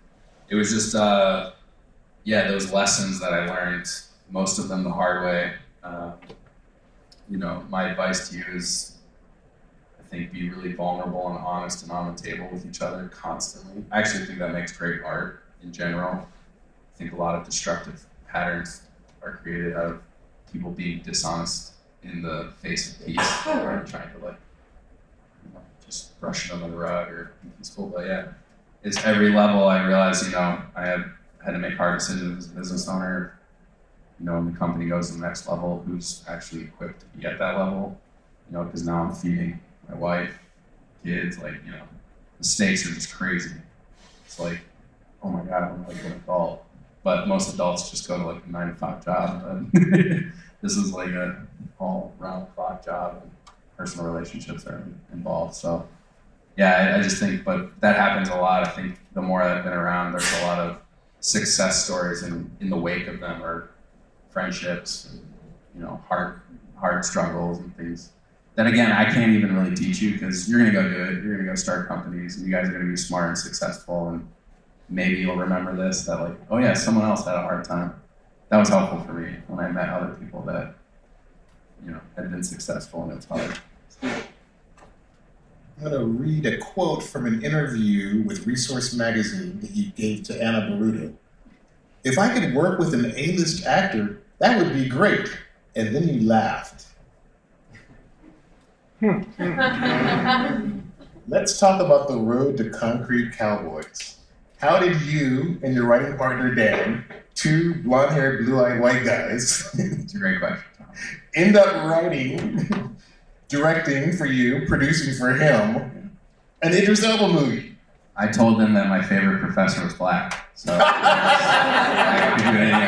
it was just, uh, yeah, those lessons that I learned, most of them the hard way. Uh, you know, my advice to you is, I think, be really vulnerable and honest and on the table with each other constantly. I actually think that makes great art in general. I think a lot of destructive patterns are created out of people being dishonest in the face of peace, or trying to like, you know, just brush it under the rug or be peaceful. But yeah, it's every level. I realized, you know, I had had to make hard decisions as a business owner. You know, when the company goes to the next level, who's actually equipped to be at that level? You know, because now I'm feeding my wife, kids. Like, you know, the stakes are just crazy. It's like, oh my God, I'm like an adult. But most adults just go to like a nine to five job. But this is like a all round the clock job, and personal relationships are involved. So yeah, I, I just think, but that happens a lot. I think the more I've been around, there's a lot of success stories in, in the wake of them, or friendships, and, you know, hard hard struggles and things that, again, I can't even really teach you, because you're gonna go do it. You're gonna go start companies, and you guys are gonna be smart and successful, and maybe you'll remember this, that like, oh yeah, someone else had a hard time. That was helpful for me when I met other people that, you know, had been successful, and it's hard. I'm going to read a quote from an interview with Resource Magazine that you gave to Anna Baruta. "If I could work with an A-list actor, that would be great." And then you laughed. Let's talk about the road to Concrete Cowboys. How did you and your writing partner, Dan, two blonde-haired, blue-eyed white guys, It's a great question, Tom. end up writing, directing for you, producing for him, an Idris Elba movie? I told them that my favorite professor was black, so I could do anything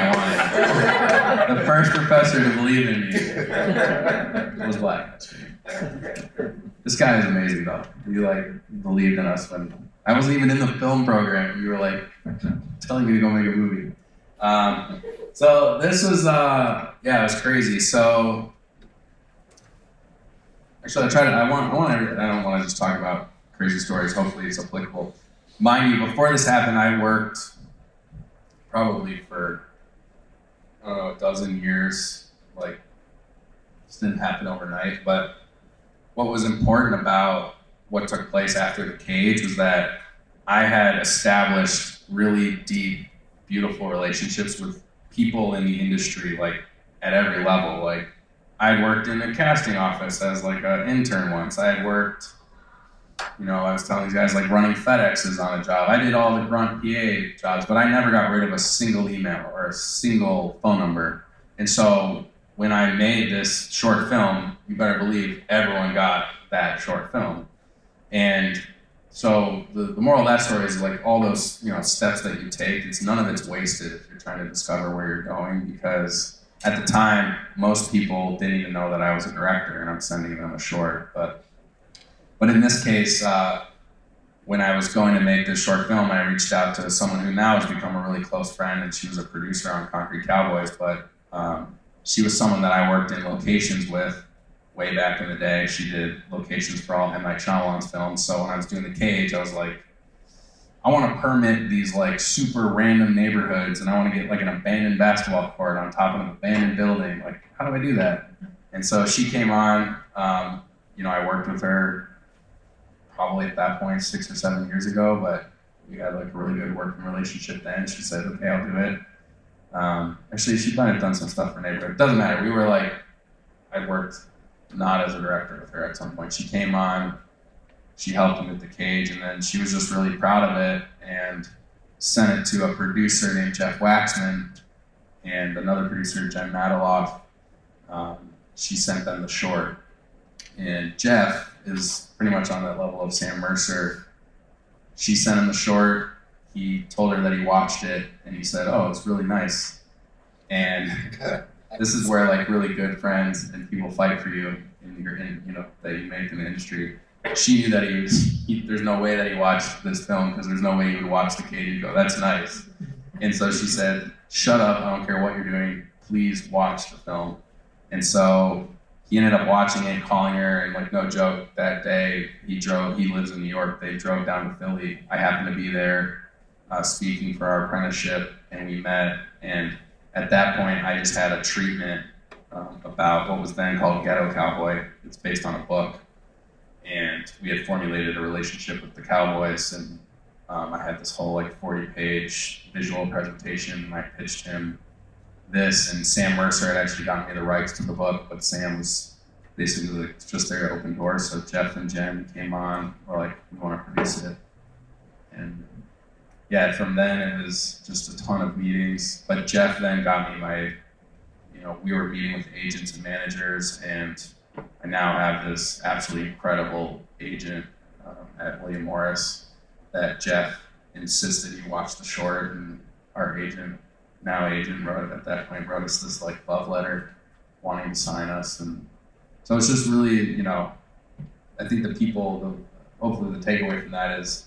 I wanted. The first professor to believe in me was black. This guy is amazing, though. He like believed in us when I wasn't even in the film program. You were like telling me to go make a movie. Um, so this was, uh, yeah, it was crazy. So actually, I try to. I want. I want. To, I don't want to just talk about crazy stories. Hopefully, it's applicable. Mind you, before this happened, I worked probably for I don't know a dozen years. Like, this didn't happen overnight. But what was important about what took place after The Cage was that I had established really deep, beautiful relationships with people in the industry, like at every level. Like, I had worked in a casting office as like an intern once. I had worked, you know, I was telling these guys, like running FedExes on a job. I did all the grunt P A jobs, but I never got rid of a single email or a single phone number. And so when I made this short film, you better believe everyone got that short film. And so the, the moral of that story is like all those, you know, steps that you take, it's none of it's wasted if you're trying to discover where you're going, because at the time, most people didn't even know that I was a director and I'm sending them a short. But but in this case, uh, when I was going to make this short film, I reached out to someone who now has become a really close friend, and she was a producer on Concrete Cowboys, but um, she was someone that I worked in locations with way back in the day. She did locations for all M. Night Shyamalan's films. So when I was doing The Cage, I was like, I want to permit these like super random neighborhoods, and I want to get like an abandoned basketball court on top of an abandoned building. Like, how do I do that? And so she came on. Um, you know, I worked with her probably at that point six or seven years ago, but we had like a really good working relationship then. She said, okay, I'll do it. Um, actually, she might have done some stuff for Neighborhood. It doesn't matter. We were like, I worked not as a director with her at some point. She came on. She helped me with The Cage, and then she was just really proud of it and sent it to a producer named Jeff Waxman and another producer, Jen Madiloff. Um, she sent them the short. And Jeff is pretty much on that level of Sam Mercer. She sent him the short. He told her that he watched it, and he said, oh, it's really nice. And this is where like really good friends and people fight for you in your, in, you know, that you make in the industry. She knew that he was, he, there's no way that he watched this film, because there's no way he would watch The Cage and go, that's nice. And so she said, shut up, I don't care what you're doing, please watch the film. And so he ended up watching it, calling her, and like no joke, that day he drove, he lives in New York, they drove down to Philly. I happened to be there. uh, speaking for our apprenticeship, and we met. And at that point, I just had a treatment um, about what was then called Ghetto Cowboy. It's based on a book. And we had formulated a relationship with the Cowboys, and um, I had this whole like forty page visual presentation, and I pitched him this, and Sam Mercer had actually gotten me the rights to the book, but Sam was basically like just there to open doors. So Jeff and Jen came on, were like, we want to produce it. And yeah, from then it was just a ton of meetings. But Jeff then got me my, you know, we were meeting with agents and managers, and I now have this absolutely incredible agent um, at William Morris that Jeff insisted he watch the short, and our agent, now agent, wrote at that point wrote us this like love letter, wanting to sign us, and so it's just really, you know, I think the people, the, hopefully the takeaway from that is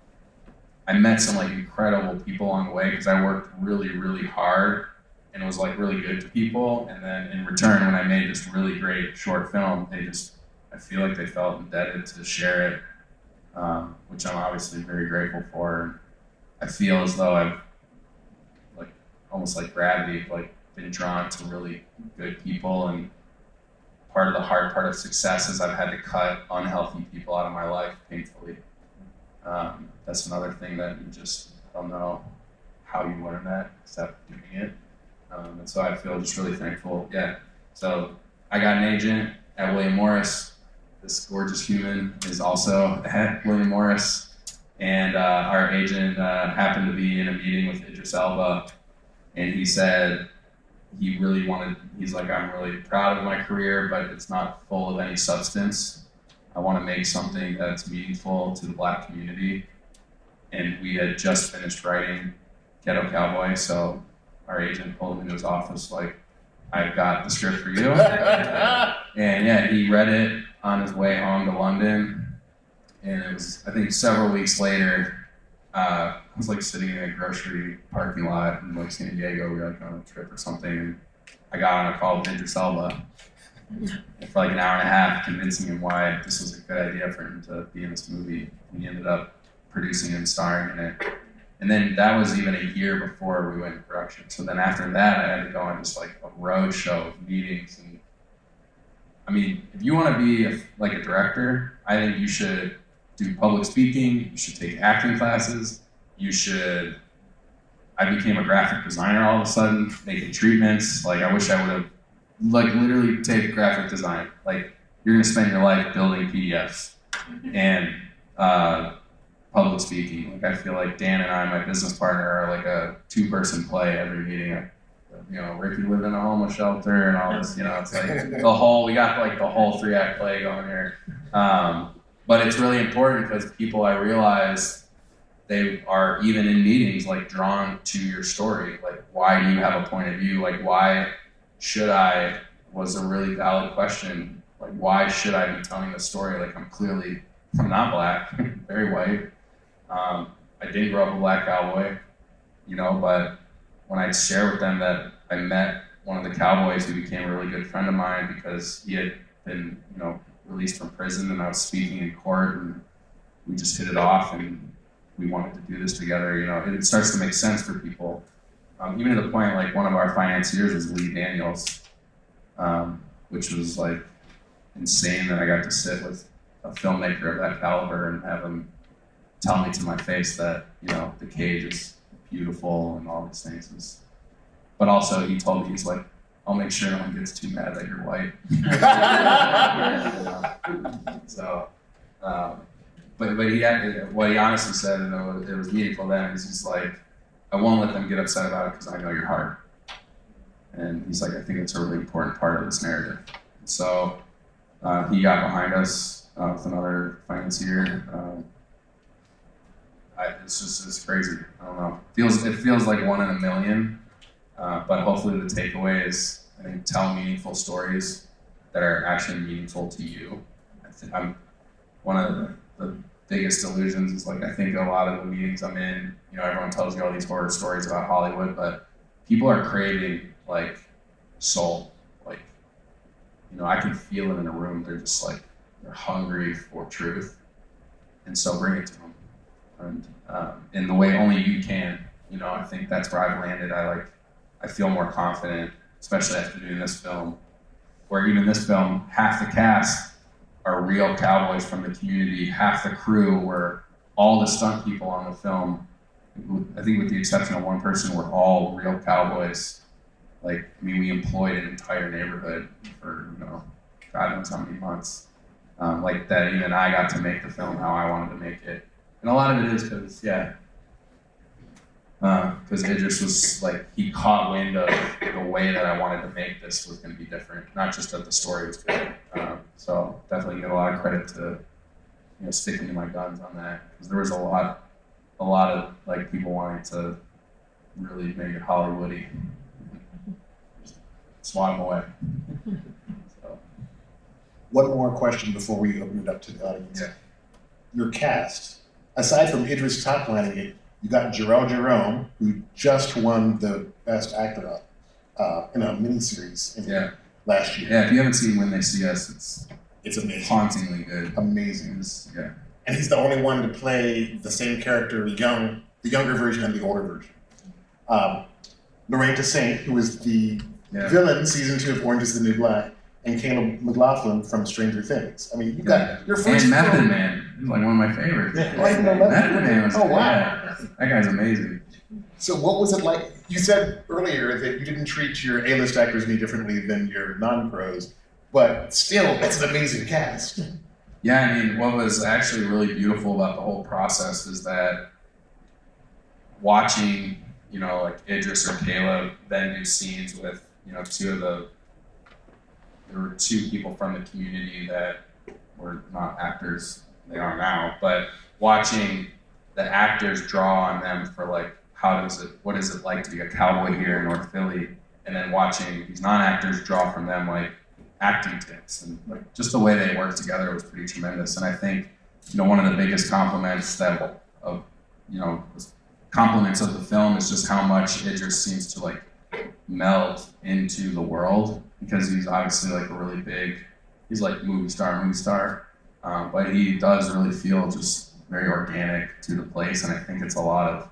I met some like incredible people along the way because I worked really, really hard and was like really good to people. And then in return, when I made this really great short film, they just, I feel like they felt indebted to share it, um, which I'm obviously very grateful for. And I feel as though I've like almost like gravity, like been drawn to really good people. And part of the hard part of success is I've had to cut unhealthy people out of my life painfully. Um, that's another thing that you just don't know how you learn that except doing it. Um, and so I feel just really thankful. Yeah. So I got an agent at William Morris. This gorgeous human is also at William Morris. And uh, our agent uh, happened to be in a meeting with Idris Elba. And he said he really wanted, he's like, I'm really proud of my career, but it's not full of any substance. I want to make something that's meaningful to the Black community. And we had just finished writing Ghetto Cowboy, so our agent pulled him into his office like, I've got the script for you. And yeah, he read it on his way home to London. And it was, I think several weeks later, uh, I was like sitting in a grocery parking lot in like San Diego. We were like on a trip or something. And I got on a call with Idris Elba for like an hour and a half, convincing him why this was a good idea for him to be in this movie. And he ended up producing and starring in it. And then that was even a year before we went into production. So then after that, I had to go on just like a road show of meetings. And I mean, if you want to be a, like a director, I think you should do public speaking. You should take acting classes. You should, I became a graphic designer all of a sudden, making treatments. Like I wish I would have, like literally take graphic design. Like you're gonna spend your life building P D Fs and uh, public speaking. Like I feel like Dan and I, my business partner, are like a two-person play every meeting. You know, Ricky lived in a homeless shelter and all this. You know, it's like the whole. We got like the whole three-act play going here. Um, but it's really important because people, I realize, they are even in meetings like drawn to your story. Like, why do you have a point of view? Like, why should I? Was a really valid question. Like, why should I be telling the story? Like, I'm clearly, I'm not Black, very white. Um, I didn't grow up a Black cowboy, you know, but when I share with them that I met one of the cowboys who became a really good friend of mine because he had been, you know, released from prison and I was speaking in court and we just hit it off and we wanted to do this together, you know, it starts to make sense for people. Um, even to the point, like one of our financiers was Lee Daniels, um, which was like insane that I got to sit with a filmmaker of that caliber and have him tell me to my face that, you know, The Cage is beautiful and all these things. Is, but also he told me, he's like, I'll make sure no one gets too mad that you're white. So, um, but but he had, what he honestly said, and it was, it was meaningful then, is he's like, I won't let them get upset about it because I know your heart. And he's like, I think it's a really important part of this narrative. So uh, he got behind us uh, with another financier. Um, I, it's just it's crazy. I don't know. It feels it feels like one in a million. Uh, but hopefully the takeaway is, I think, tell meaningful stories that are actually meaningful to you. I think I'm one of the, the biggest illusions is like I think a lot of the meetings I'm in, you know, everyone tells you all these horror stories about Hollywood, but people are craving like soul. Like, you know, I can feel it in a room. They're just like they're hungry for truth, and so bring it to them. and um, in the way only you can. You know, I think that's where I've landed. I like, I feel more confident, especially after doing this film, where even this film, half the cast are real cowboys from the community, half the crew were all the stunt people on the film. I think with the exception of one person, were all real cowboys. Like, I mean, we employed an entire neighborhood for, you know, God knows how many months. Um, like that even I got to make the film how I wanted to make it. And a lot of it is because, yeah, because uh, Idris was like, he caught wind of the way that I wanted to make this was going to be different, not just that the story was good. Um, so definitely get a lot of credit to, you know, sticking to my guns on that, because there was a lot, a lot of like people wanting to really make it Hollywoody. Swat them away. So. One more question before we open it up to the audience. Yeah. Your cast, aside from Idris toplining it, you got Jarrell Jerome, who just won the Best Actor uh, in a miniseries in yeah. last year. Yeah, if you haven't seen When They See Us, it's it's amazing. Hauntingly good. Amazing. Was, yeah. And he's the only one to play the same character, young, the younger version and the older version. Um, Lorraine Toussaint, who is the yeah. villain season two of Orange is the New Black, and Caleb McLaughlin from Stranger Things. I mean, you got yeah. your first and Method film. Man, he's like one of my favorites. Yeah. Oh, Method Man. Method Man was, oh wow, yeah, that guy's amazing. So what was it like? You said earlier that you didn't treat your A-list actors any differently than your non-pros, but still, it's an amazing cast. Yeah, I mean, what was actually really beautiful about the whole process is that watching, you know, like Idris or Caleb then do scenes with, you know, two of the, there were two people from the community that were not actors, they are now, but watching the actors draw on them for like, how does it, what is it like to be a cowboy here in North Philly? And then watching these non-actors draw from them like acting tips, and like just the way they worked together was pretty tremendous. And I think, you know, one of the biggest compliments that, of, you know, compliments of the film is just how much Idris seems to like meld into the world, because he's obviously like a really big, he's like movie star, movie star, um, but he does really feel just very organic to the place. And I think it's a lot of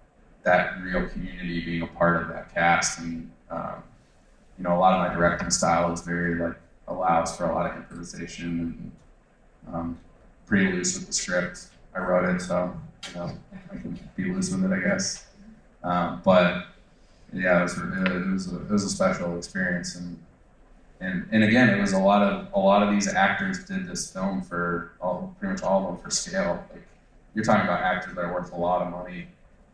that real community being a part of that cast. And um, you know, a lot of my directing style is very like allows for a lot of improvisation, and um, pretty loose with the script. I wrote it, so you know I can be loose with it, I guess. Um, but yeah, it was it was a, it was a special experience, and and and again, it was a lot of a lot of these actors did this film for all, pretty much all of them for scale. Like you're talking about actors that are worth a lot of money.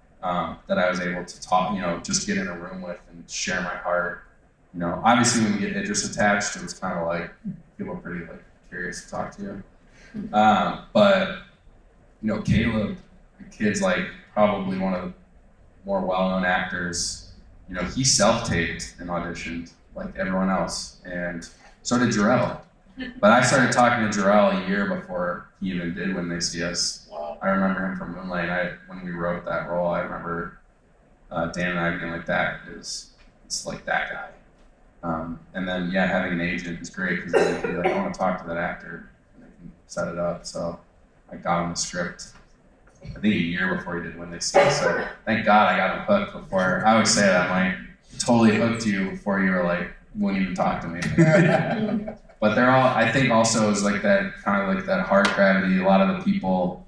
Um, that I was able to talk, you know, just get in a room with and share my heart. You know, obviously when you get Idris attached, it was kind of like, people are pretty like curious to talk to you. Um, but, you know, Caleb, the kid's like probably one of the more well-known actors. You know, he self-taped and auditioned like everyone else, and so did Jarrell. But I started talking to Jarrell a year before he even did When They See Us. Wow. I remember him from Moonlight. I, when we wrote that role, I remember uh, Dan and I being like, that is, it's like that guy. Um, and then, yeah, having an agent is great, because they can be like, I want to talk to that actor, and they can set it up. So I got him the script, I think a year before he did When They See Us. So thank God I got him hooked before. I would say that, I'm like, totally hooked you before you were like, wouldn't even talk to me. But they're all, I think also is like that kind of like that hard gravity. A lot of the people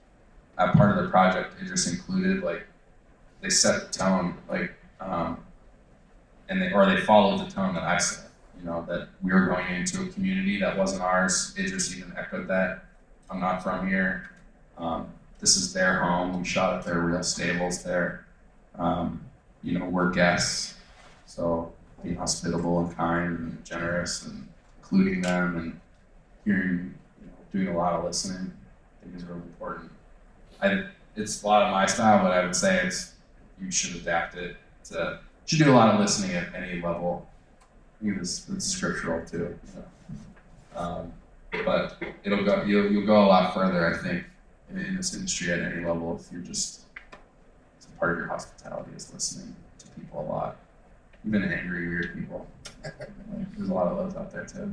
at part of the project, Idris included, like they set the tone, like, um, and they, or they followed the tone that I set, you know, that we were going into a community that wasn't ours. Idris even echoed that. I'm not from here. Um, this is their home. We shot at their real stables there. Um, you know, we're guests. So being hospitable and kind and generous and including them and hearing, you know, doing a lot of listening, I think is really important. I, it's a lot of my style, but I would say it's, you should adapt it to, you should do a lot of listening at any level. I think it's, it's scriptural too. So. Um, but it'll go, you'll, you'll go a lot further, I think, in, in this industry at any level if you're just, it's a part of your hospitality is listening to people a lot. Even angry, weird people. There's a lot of those out there too.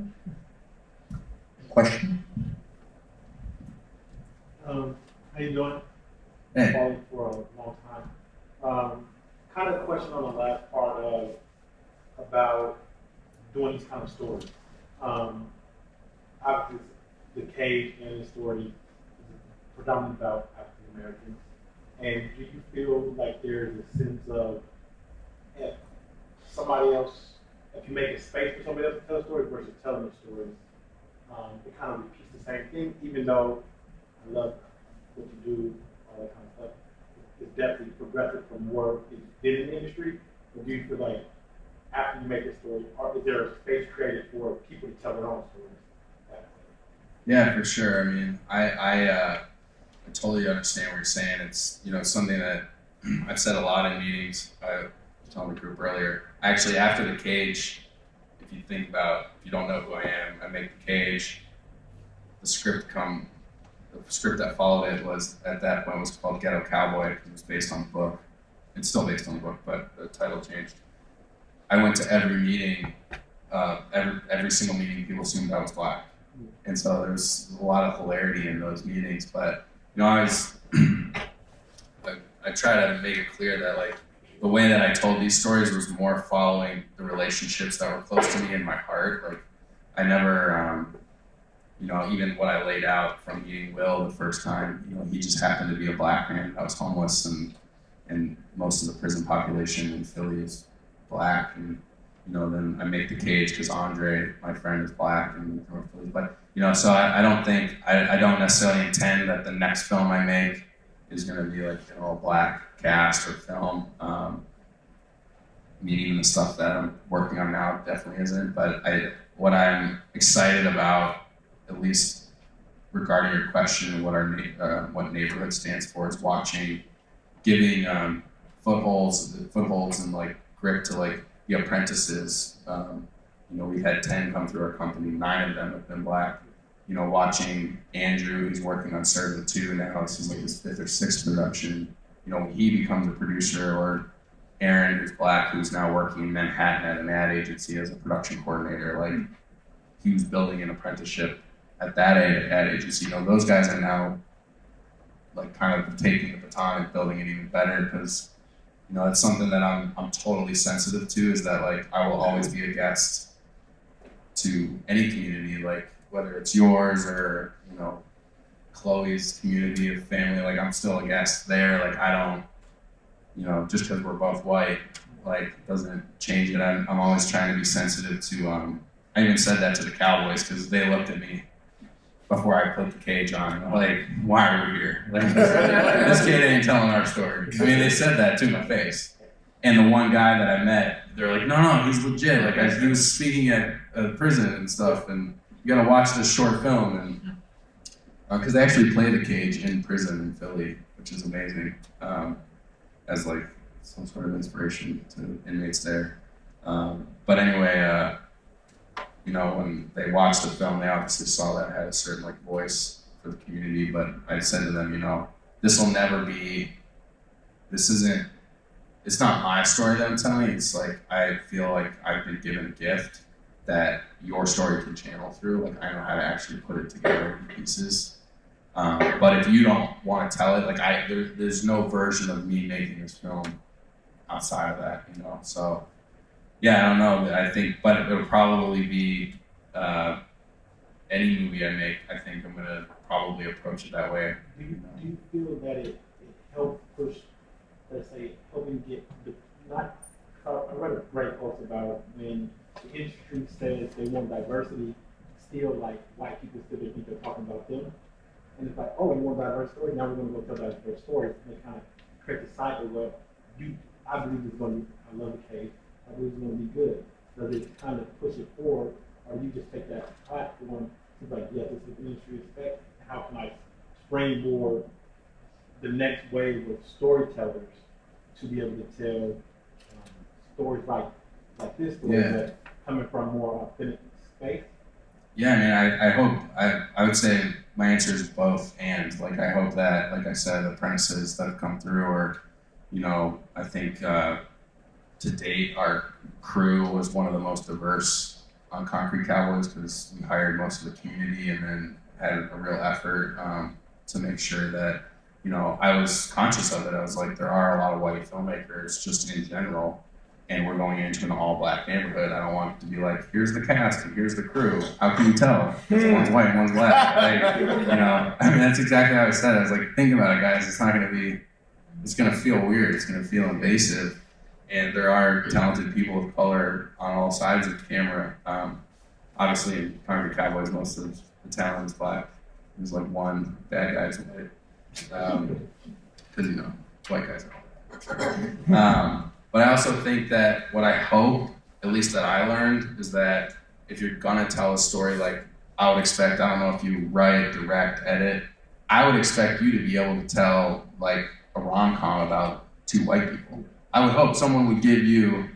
Question? Um, how you doing? Hey. Following for a long time. Um, kind of a question on the last part of about doing these kind of stories. Um, obviously, the Cage and the story is predominantly about African Americans. And do you feel like there's a sense of if somebody else, if you make a space for somebody else to tell stories versus telling the stories, um, it kind of repeats the same thing, even though I love what you do, all that kind of stuff. It's definitely progressive from where it's been in the industry. But do you feel like after you make a story, or is there a space created for people to tell their own stories? Yeah, for sure. I mean, I I, uh, I totally understand what you're saying. It's, you know, something that I've said a lot in meetings. I was telling the group earlier. Actually, after the Cage, if you think about, if you don't know who I am, I make the Cage. The script come, the script that followed it was at that point was called Ghetto Cowboy because it was based on the book. It's still based on the book, but the title changed. I went to every meeting, uh, every every single meeting. People assumed I was black, and so there's a lot of hilarity in those meetings. But you know, I was I, I try to make it clear that like the way that I told these stories was more following the relationships that were close to me in my heart. Like I never, um, you know, even what I laid out from meeting Will the first time, you know, he just happened to be a black man that was homeless, and and most of the prison population in Philly is black, and you know, then I make the Cage because Andre, my friend, is black, and but you know, so I, I don't think I, I don't necessarily intend that the next film I make is going to be like an all black cast or film. Um, I mean, even the stuff that I'm working on now definitely isn't. But I, what I'm excited about, at least regarding your question, what our uh, what neighborhood stands for, is watching, giving um, footholds, footholds and like grip to like the apprentices. Um, you know, we've had ten come through our company. Nine of them have been black. You know, watching Andrew, who's working on Servant two now, this is like his fifth or sixth production. You know, when he becomes a producer, or Aaron, who's black, who's now working in Manhattan at an ad agency as a production coordinator. Like, he was building an apprenticeship at that ad, ad agency. You know, those guys are now like kind of taking the baton and building it even better, because you know, it's something that I'm I'm totally sensitive to, is that like I will always be a guest to any community, like whether it's yours or, you know, Chloe's community of family, like I'm still a guest there. Like I don't, you know, just because we're both white, like doesn't change it. I'm, I'm always trying to be sensitive to, um, I even said that to the Cowboys because they looked at me before I put the Cage on, like, why are we here? Like, this kid ain't telling our story. I mean, they said that to my face. And the one guy that I met, they're like, no, no, he's legit. Like, I, he was speaking at a prison and stuff, and you gotta watch this short film. And because uh, they actually play the Cage in prison in Philly, which is amazing, um, as like some sort of inspiration to inmates there. Um, but anyway, uh, you know, when they watched the film, they obviously saw that I had a certain like voice for the community. But I said to them, you know, this will never be, this isn't, it's not my story that I'm telling. It's like, I feel like I've been given a gift that your story can channel through. Like, I know how to actually put it together in pieces. Um, but if you don't want to tell it, like I, there, there's no version of me making this film outside of that, you know. So yeah, I don't know. I think, but it'll probably be uh, any movie I make. I think I'm gonna probably approach it that way. Do you, do you feel that it, it helped push, let's say, helping get the not? Uh, I read a great post about when the industry says they want diversity, still like white people still think they're talking about them. And it's like, oh, you want diverse stories? Now we're going to go tell diverse stories. And they kind of create the cycle where you, I believe it's going to be, I love the Cage, I believe it's going to be good. Does it kind of push it forward, or you just take that platform to like, yeah, this is the industry expect. How can I springboard the next wave of storytellers to be able to tell um, stories like like this story, yeah. that coming from more authentic space? Yeah, I mean, I, I hope, I, I would say my answer is both. And like, I hope that, like I said, apprentices that have come through, or, you know, I think uh, to date, our crew was one of the most diverse on Concrete Cowboys, because we hired most of the community and then had a real effort um, to make sure that you know, I was conscious of it. I was like, there are a lot of white filmmakers just in general, and we're going into an all-black neighborhood. I don't want it to be like, here's the cast and here's the crew. How can you tell? One's white and one's black. Like, you know, I mean, that's exactly how I said it. I was like, think about it, guys. It's not going to be, it's going to feel weird. It's going to feel invasive. And there are talented people of color on all sides of the camera. Um, obviously, in Concrete Cowboys, most of the talent is black. There's like one bad guy's white. Um, because, you know, white guys are. Um, But I also think that what I hope, at least that I learned, is that if you're gonna tell a story, like I would expect, I don't know if you write, direct, edit, I would expect you to be able to tell like a rom-com about two white people. I would hope someone would give you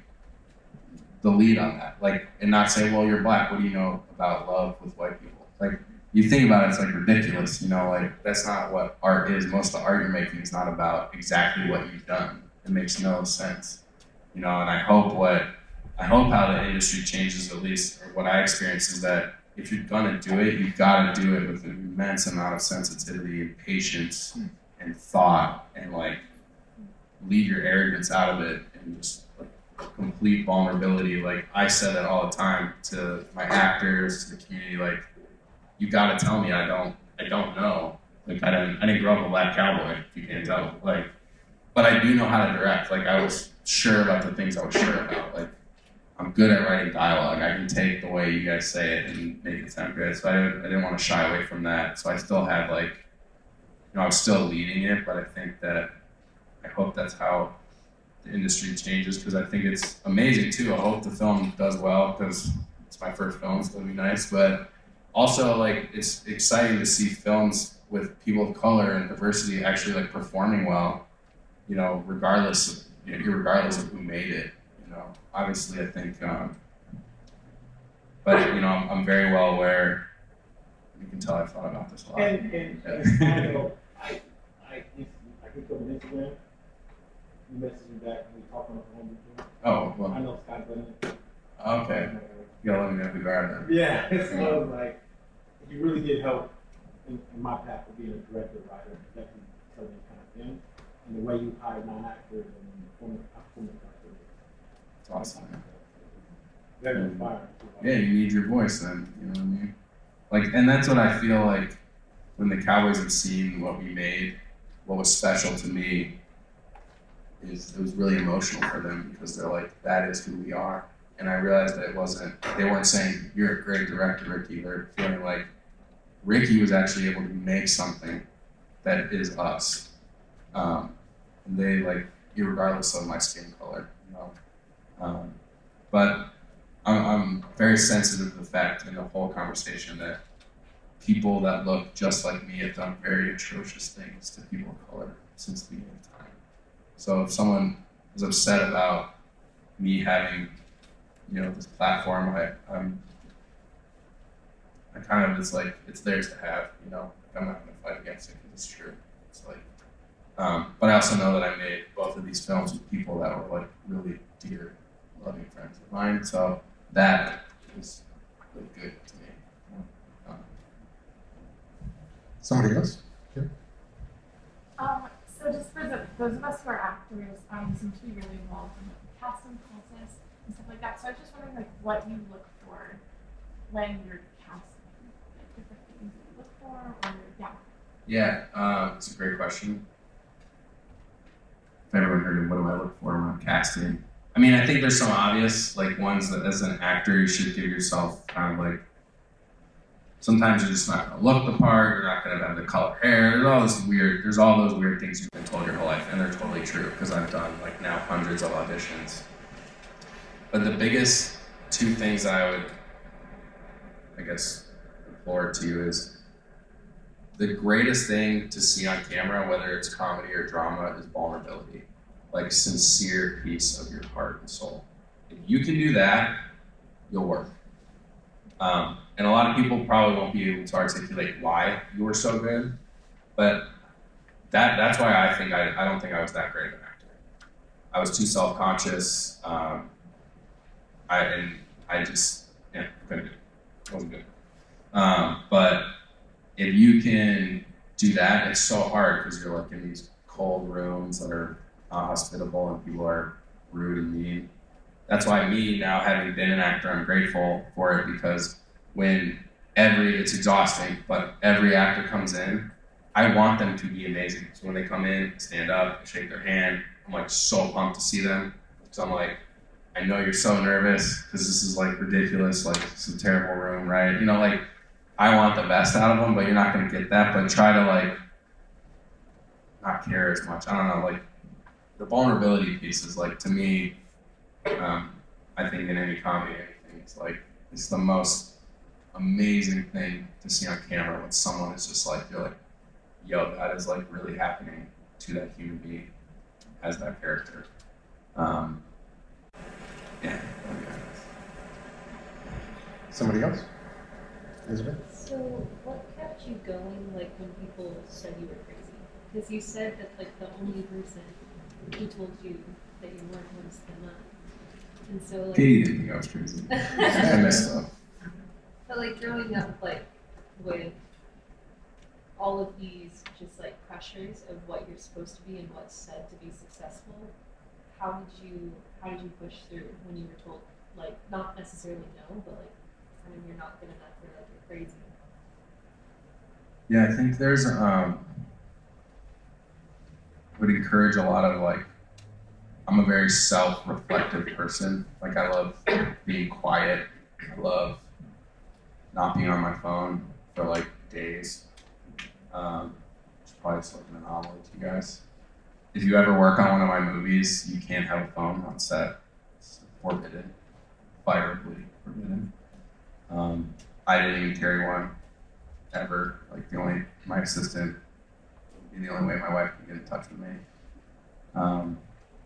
the lead on that, like, and not say, well, you're black, what do you know about love with white people? Like, you think about it, it's like ridiculous, you know, like that's not what art is. Most of the art you're making is not about exactly what you've done. It makes no sense. You know, and I hope what, I hope how the industry changes, at least, or what I experience, is that if you're gonna do it, you've gotta do it with an immense amount of sensitivity and patience and thought, and like, leave your arrogance out of it, and just like complete vulnerability. Like, I said that all the time to my actors, to the community, like, you gotta tell me I don't, I don't know. Like, I didn't, I didn't grow up a black cowboy, if you can't tell. Like, but I do know how to direct. Like, I was sure about the things I was sure about. Like, I'm good at writing dialogue. I can take the way you guys say it and make it sound good. So I didn't, I didn't want to shy away from that. So I still had like, you know, I was still leading it, but I think that, I hope that's how the industry changes, because I think it's amazing too. I hope the film does well, because it's my first film, so it'll be nice. But also, like, it's exciting to see films with people of color and diversity actually like performing well, you know, regardless of, you know, regardless of who made it, you know. Obviously, I think, um, but you know, I'm, I'm very well aware. You can tell I've thought about this a lot. And, and, Yeah. and I know, I, I, I can go on Instagram. You message me back and we talk on the phone before. Oh, I well, know Scott Bennett. okay. You gotta let me know who you are then. Yeah, so I was like, you really did help in, in my path of being a director, writer, definitely telling me kind of thing. And the way you hire non-actors and performance actors. It's awesome, man. Very inspiring. Yeah, you need your voice then, you know what I mean? Like, and that's what I feel like when the Cowboys have seen what we made, what was special to me, is it was really emotional for them, because they're like, that is who we are. And I realized that it wasn't, they weren't saying, you're a great director, Ricky. They're feeling like Ricky was actually able to make something that is us. Um, and they, like, irregardless of my skin color, you know. Um, but I'm, I'm very sensitive to the fact in the whole conversation that people that look just like me have done very atrocious things to people of color since the beginning of time. So if someone is upset about me having, you know, this platform, I, I'm, I kind of, it's like, it's theirs to have, you know. Like, I'm not going to fight against it because it's true. It's like, um, but I also know that I made both of these films with people that were like really dear, loving friends of mine. So that was really good to me. Um, Somebody else? Yeah. Um, so just for the, those of us who are actors, um, seem to be really involved in the casting process and stuff like that. So I was just wondering, like, what you look for when you're casting, like different things you look for, or yeah. Yeah, um, it's a great question. If everyone heard it, what do I look for when I'm casting? I mean, I think there's some obvious, like, ones that as an actor you should give yourself kind of like, sometimes you're just not gonna look the part, you're not gonna have the color hair, there's all this weird, there's all those weird things you've been told your whole life, and they're totally true, because I've done, like, now hundreds of auditions. But the biggest two things that I would, I guess, implore to you is, the greatest thing to see on camera, whether it's comedy or drama, is vulnerability. Like, sincere piece of your heart and soul. If you can do that, you'll work. Um, and a lot of people probably won't be able to articulate why you were so good, but that that's why I think I, I don't think I was that great of an actor. I was too self-conscious, um, I, and I just, yeah, couldn't do it. It wasn't good. Um, but if you can do that. It's so hard because you're like in these cold rooms that are not hospitable and people are rude and mean. That's why me now, having been an actor, I'm grateful for it, because when every, it's exhausting, but every actor comes in, I want them to be amazing. So when they come in, stand up, shake their hand, I'm like so pumped to see them. So I'm like, I know you're so nervous because this is like ridiculous, like it's a terrible room, right? You know, like I want the best out of them, but you're not gonna get that. But try to like not care as much. I don't know, like the vulnerability piece is like, to me, um, I think in any comedy, anything, it's like, it's the most amazing thing to see on camera when someone is just like, you're like, yo, that is like really happening to that human being as that character. Um, yeah. Somebody else? Elizabeth? So what kept you going, like, when people said you were crazy? Because you said that, like, the only person who told you that you weren't was the nun. And so, like... Katie didn't think I was crazy. I messed up. But, like, growing up, like, with all of these just, like, pressures of what you're supposed to be and what's said to be successful, how did you, how did you push through when you were told, like, not necessarily no, but, like, I mean, you're not good enough, or, like, you're crazy? Yeah, I think there's, um, would encourage a lot of, like, I'm a very self-reflective person. Like, I love being quiet. I love not being on my phone for, like, days. Um, it's probably just like an anomaly to you guys. If you ever work on one of my movies, you can't have a phone on set. It's forbidden. Fireably forbidden. Um, I didn't even carry one ever. Like, the only, my assistant would be the only way my wife could get in touch with me. Um,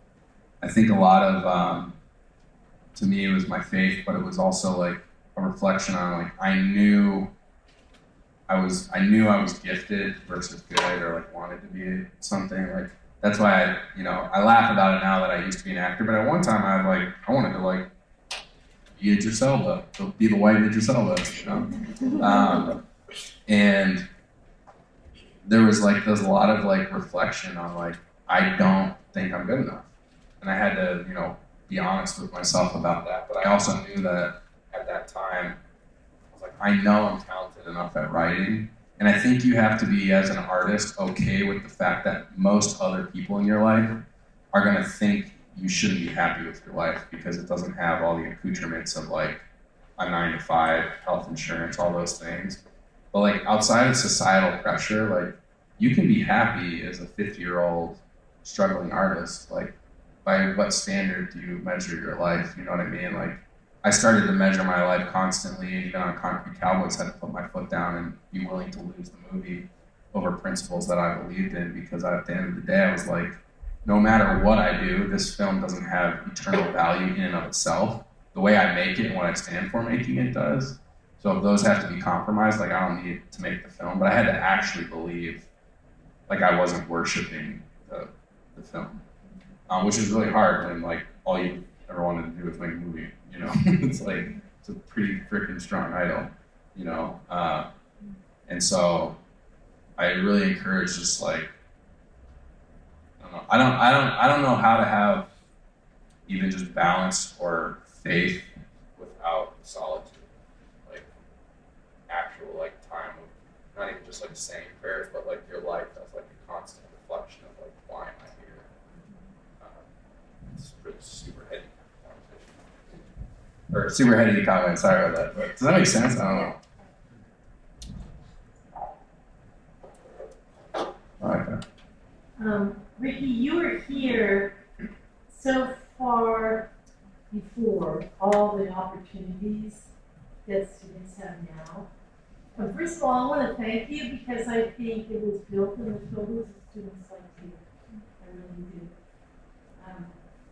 I think a lot of, um, to me, it was my faith, but it was also like a reflection on, like, I knew I was, I knew I was gifted versus good, or like wanted to be something. Like, that's why I, you know, I laugh about it now that I used to be an actor, but at one time I like, I wanted to like be Idris Elba, to be the white Idris Elba, you know? Um, and there was like, there's a lot of like reflection on like, I don't think I'm good enough. And I had to, you know, be honest with myself about that. But I also knew that at that time, I was like, I know I'm talented enough at writing. And I think you have to be, as an artist, okay with the fact that most other people in your life are gonna think you shouldn't be happy with your life because it doesn't have all the accoutrements of like a nine to five, health insurance, all those things. But like outside of societal pressure, like you can be happy as a fifty year old struggling artist. Like, by what standard do you measure your life? You know what I mean? Like, I started to measure my life constantly, and even on Concrete Cowboys, had to put my foot down and be willing to lose the movie over principles that I believed in, because at the end of the day, I was like, no matter what I do, this film doesn't have eternal value in and of itself. The way I make it and what I stand for making it does. So if those have to be compromised, like, I don't need to make the film, but I had to actually believe, like, I wasn't worshiping the, the film. Um, which is really hard when like all you ever wanted to do was make a movie, you know. It's like, it's a pretty freaking strong idol, you know. Uh, and so I really encourage just like, I don't know, I don't, I don't, I don't know how to have even just balance or faith without solitude, like actual like time of not even just like saying prayers, but like your life as like a constant reflection of like, why am I here? It's really super heady conversation. Or super heady comment, sorry about that. But does that make sense? I don't know. Okay. Um, Ricky, you were here so far before all the opportunities that students have now. And first of all, I want to thank you because I think it was built in the shoulders of students like you. I really do. Um,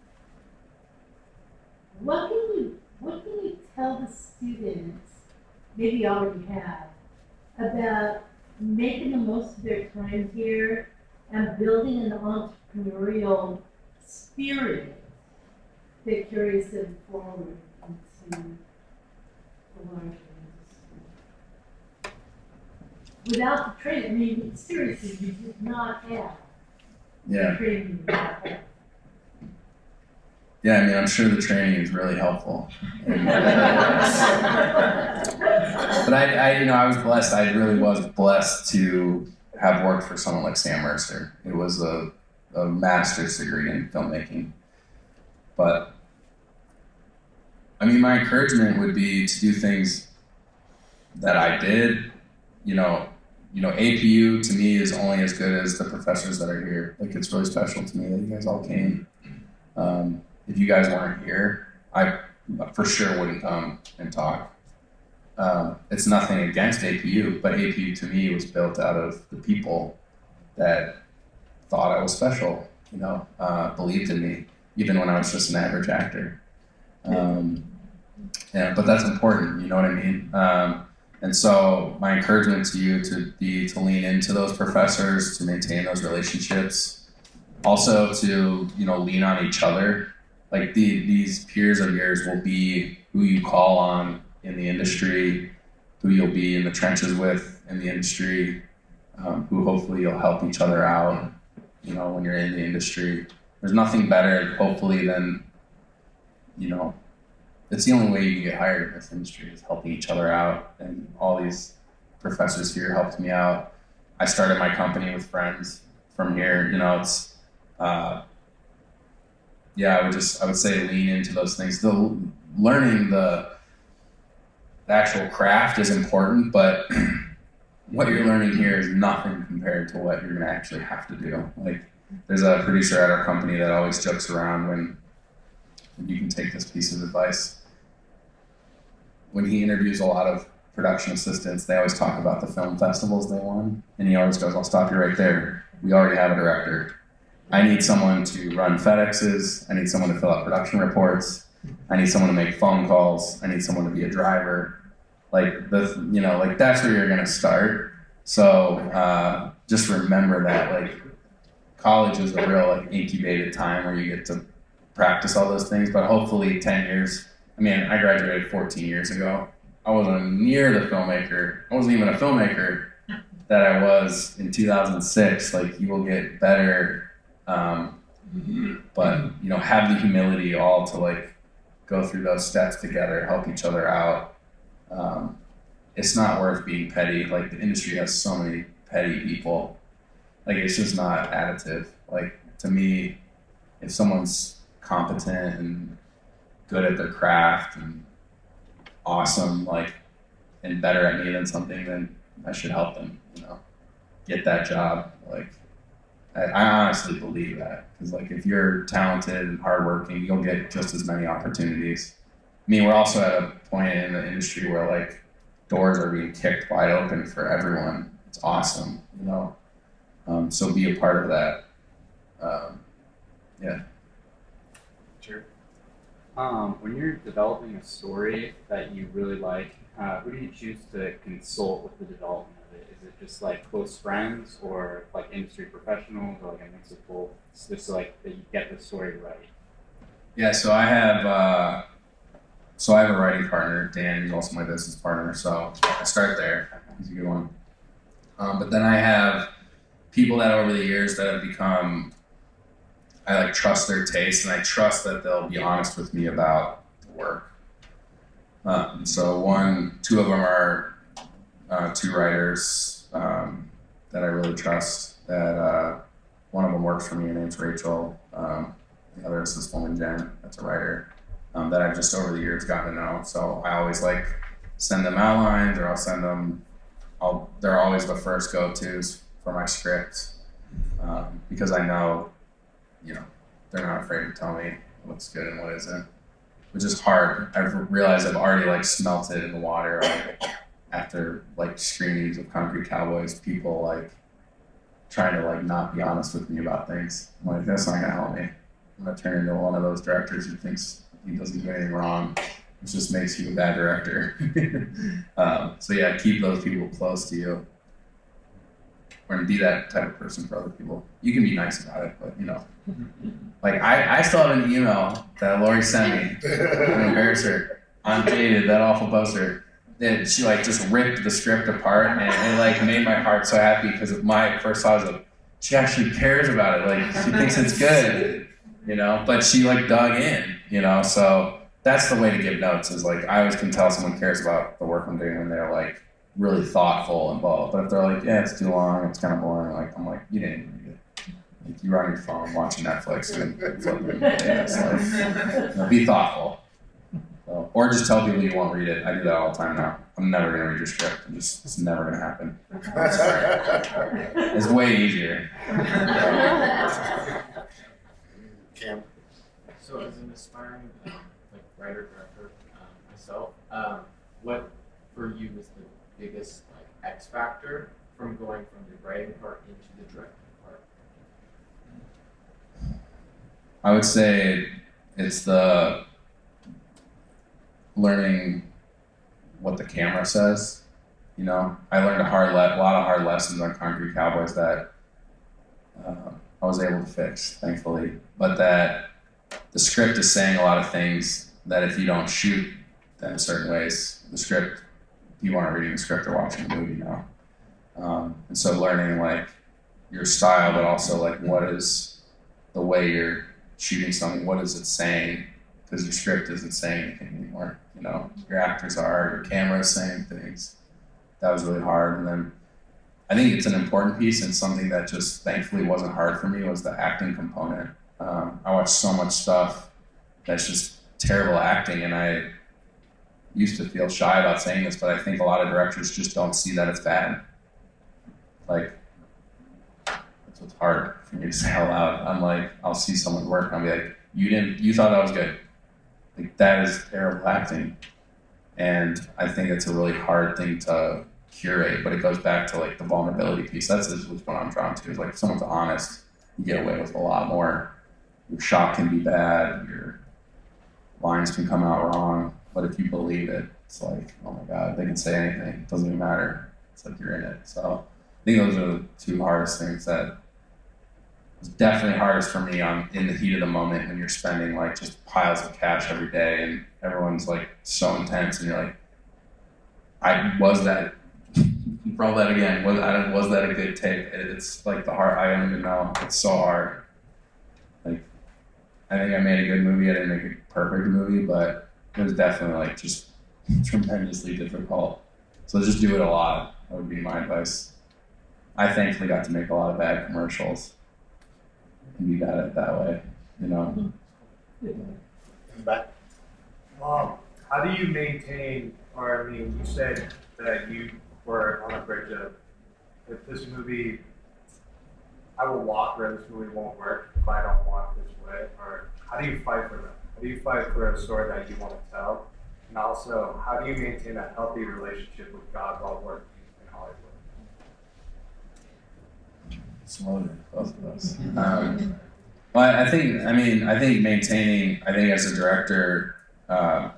What can you what can you tell the students, maybe you already have, about making the most of their time here and building an entrepreneurial spirit that carries them forward into the larger industry? without the training, I mean, seriously, you did not have Yeah. the training without that. Yeah, I mean, I'm sure the training is really helpful. And, but I, I, you know, I was blessed. I really was blessed to have worked for someone like Sam Mercer. It was a, a master's degree in filmmaking. But, I mean, my encouragement would be to do things that I did. You know, you know, A P U to me is only as good as the professors that are here. Like, it's really special to me that you guys all came. Um, If you guys weren't here, I for sure wouldn't come and talk. Um, it's nothing against A P U, but A P U to me was built out of the people that thought I was special, you know, uh, believed in me, even when I was just an average actor. Um, yeah, but that's important, you know what I mean? Um, and so my encouragement to you to be to lean into those professors, to maintain those relationships, also to, you know, lean on each other. Like the, these peers of yours will be who you call on in the industry, who you'll be in the trenches with in the industry, um, who hopefully you'll help each other out, you know, when you're in the industry. There's nothing better, hopefully, than, you know, it's the only way you can get hired in this industry is helping each other out. And all these professors here helped me out. I started my company with friends from here, you know, it's, uh, yeah, I would just, I would say lean into those things. The learning the, the actual craft is important, but what you're learning here is nothing compared to what you're gonna actually have to do. Like, there's a producer at our company that always jokes around when, when you can take this piece of advice. When he interviews a lot of production assistants, they always talk about the film festivals they won, and he always goes, I'll stop you right there. We already have a director. I need someone to run FedExes. I need someone to fill out production reports. I need someone to make phone calls. I need someone to be a driver. Like, the, you know, like that's where you're gonna start. So uh, just remember that, like, college is a real like incubated time where you get to practice all those things. But hopefully, ten years. I mean, I graduated fourteen years ago. I wasn't near the filmmaker. I wasn't even a filmmaker that I was in two thousand six. Like, you will get better. Um, but, you know, have the humility all to like go through those steps together, help each other out. Um, it's not worth being petty. Like, the industry has so many petty people. Like, it's just not additive. Like, to me, if someone's competent and good at their craft and awesome, like, and better at me than something, then I should help them, you know, get that job. Like, I, I honestly believe that, because like if you're talented and hardworking, you'll get just as many opportunities. I mean, we're also at a point in the industry where like doors are being kicked wide open for everyone. It's awesome, you know. Um, so be a part of that. Um, yeah. Sure. Um, when you're developing a story that you really like, uh, who do you choose to consult with the development of it? Is it just like close friends, or like industry professionals, or like a mix of both? It's just like that you get the story right. Yeah. So I have, uh, so I have a writing partner, Dan. He's also my business partner. So I start there. He's a good one. Um, but then I have people that over the years that have become, I like trust their taste, and I trust that they'll be honest with me about the work. Um, so one, two of them are uh, two writers um, that I really trust. That uh, one of them works for me. Her name's Rachel. Um, the other is this woman, Jen. That's a writer um, that I've just over the years gotten to know. So I always like send them outlines, or I'll send them. I'll, they're always the first go-tos for my script um, because I know, you know, they're not afraid to tell me what's good and what isn't, which is hard. I've realized I've already like smelted in the water like, after like screenings of Concrete Cowboys, people like trying to like not be honest with me about things. I'm like, that's not gonna help me. I'm gonna turn into one of those directors who thinks he doesn't do anything wrong, which just makes you a bad director. um, so yeah, keep those people close to you. Or be that type of person for other people. You can be nice about it, but you know. Like I, I still have an email that Lori sent me. I'm embarrassed her. On Jaded, that awful poster. that she like just ripped the script apart, and it like made my heart so happy because my first thought was like, she actually cares about it, like she thinks it's good, you know. But she like dug in, you know. So that's the way to give notes. Is like I always can tell someone cares about the work I'm doing when they're like really thoughtful and involved. But if they're like, yeah, it's too long, it's kind of boring, like I'm like, you didn't read it. Like you're on your phone watching Netflix and flipping. Yeah, it's like, you know, be thoughtful. So, or just tell people you won't read it. I do that all the time now. I'm never gonna read your script. I'm just, it's never gonna happen. It's way easier. Cam. So, as an aspiring um, like writer director um, myself, um, what for you was the biggest like X factor from going from the writing part into the directing part? I would say it's the learning what the camera says. You know, I learned a hard le- a lot of hard lessons on Concrete Cowboys that uh, I was able to fix, thankfully. But that the script is saying a lot of things that if you don't shoot them certain ways, the script, people aren't reading the script or watching the movie now. Um, and so learning like your style, but also like what is the way you're shooting something, what is it saying? Because your script isn't saying anything anymore. You know, your actors are, your camera is saying things. That was really hard. And then I think it's an important piece, and something that just thankfully wasn't hard for me was the acting component. Um, I watched so much stuff that's just terrible acting, and I used to feel shy about saying this, but I think a lot of directors just don't see that it's bad. Like, that's what's hard for me to say out loud. I'm like, I'll see someone's work and I'll be like, you didn't, you thought that was good. Like, that is terrible acting. And I think it's a really hard thing to curate, but it goes back to like the vulnerability piece. That's just what I'm drawn to, is like if someone's honest, you get away with a lot more. Your shot can be bad, your lines can come out wrong, but if you believe it, it's like, oh my God, they can say anything, it doesn't even matter. It's like you're in it. So I think those are the two hardest things that was definitely hardest for me on in the heat of the moment when you're spending like just piles of cash every day and everyone's like so intense and you're like, I was that, roll that again, was, I, was that a good take? It's like the hard, I don't even know, it's so hard. Like, I think I made a good movie, I didn't make a perfect movie, but it was definitely like just tremendously difficult. So just do it a lot, that would be my advice. I thankfully got to make a lot of bad commercials and be bad at it that way, you know? Back. Um, how do you maintain, or I mean, you said that you were on a bridge of, if this movie, I will walk or this movie won't work if I don't walk this way, or how do you fight for that? How do you fight for a story that you want to tell? And also, how do you maintain a healthy relationship with God while working in Hollywood? Smaller, both of us. Um, well, I think, I mean, I think maintaining, I think as a director, uh,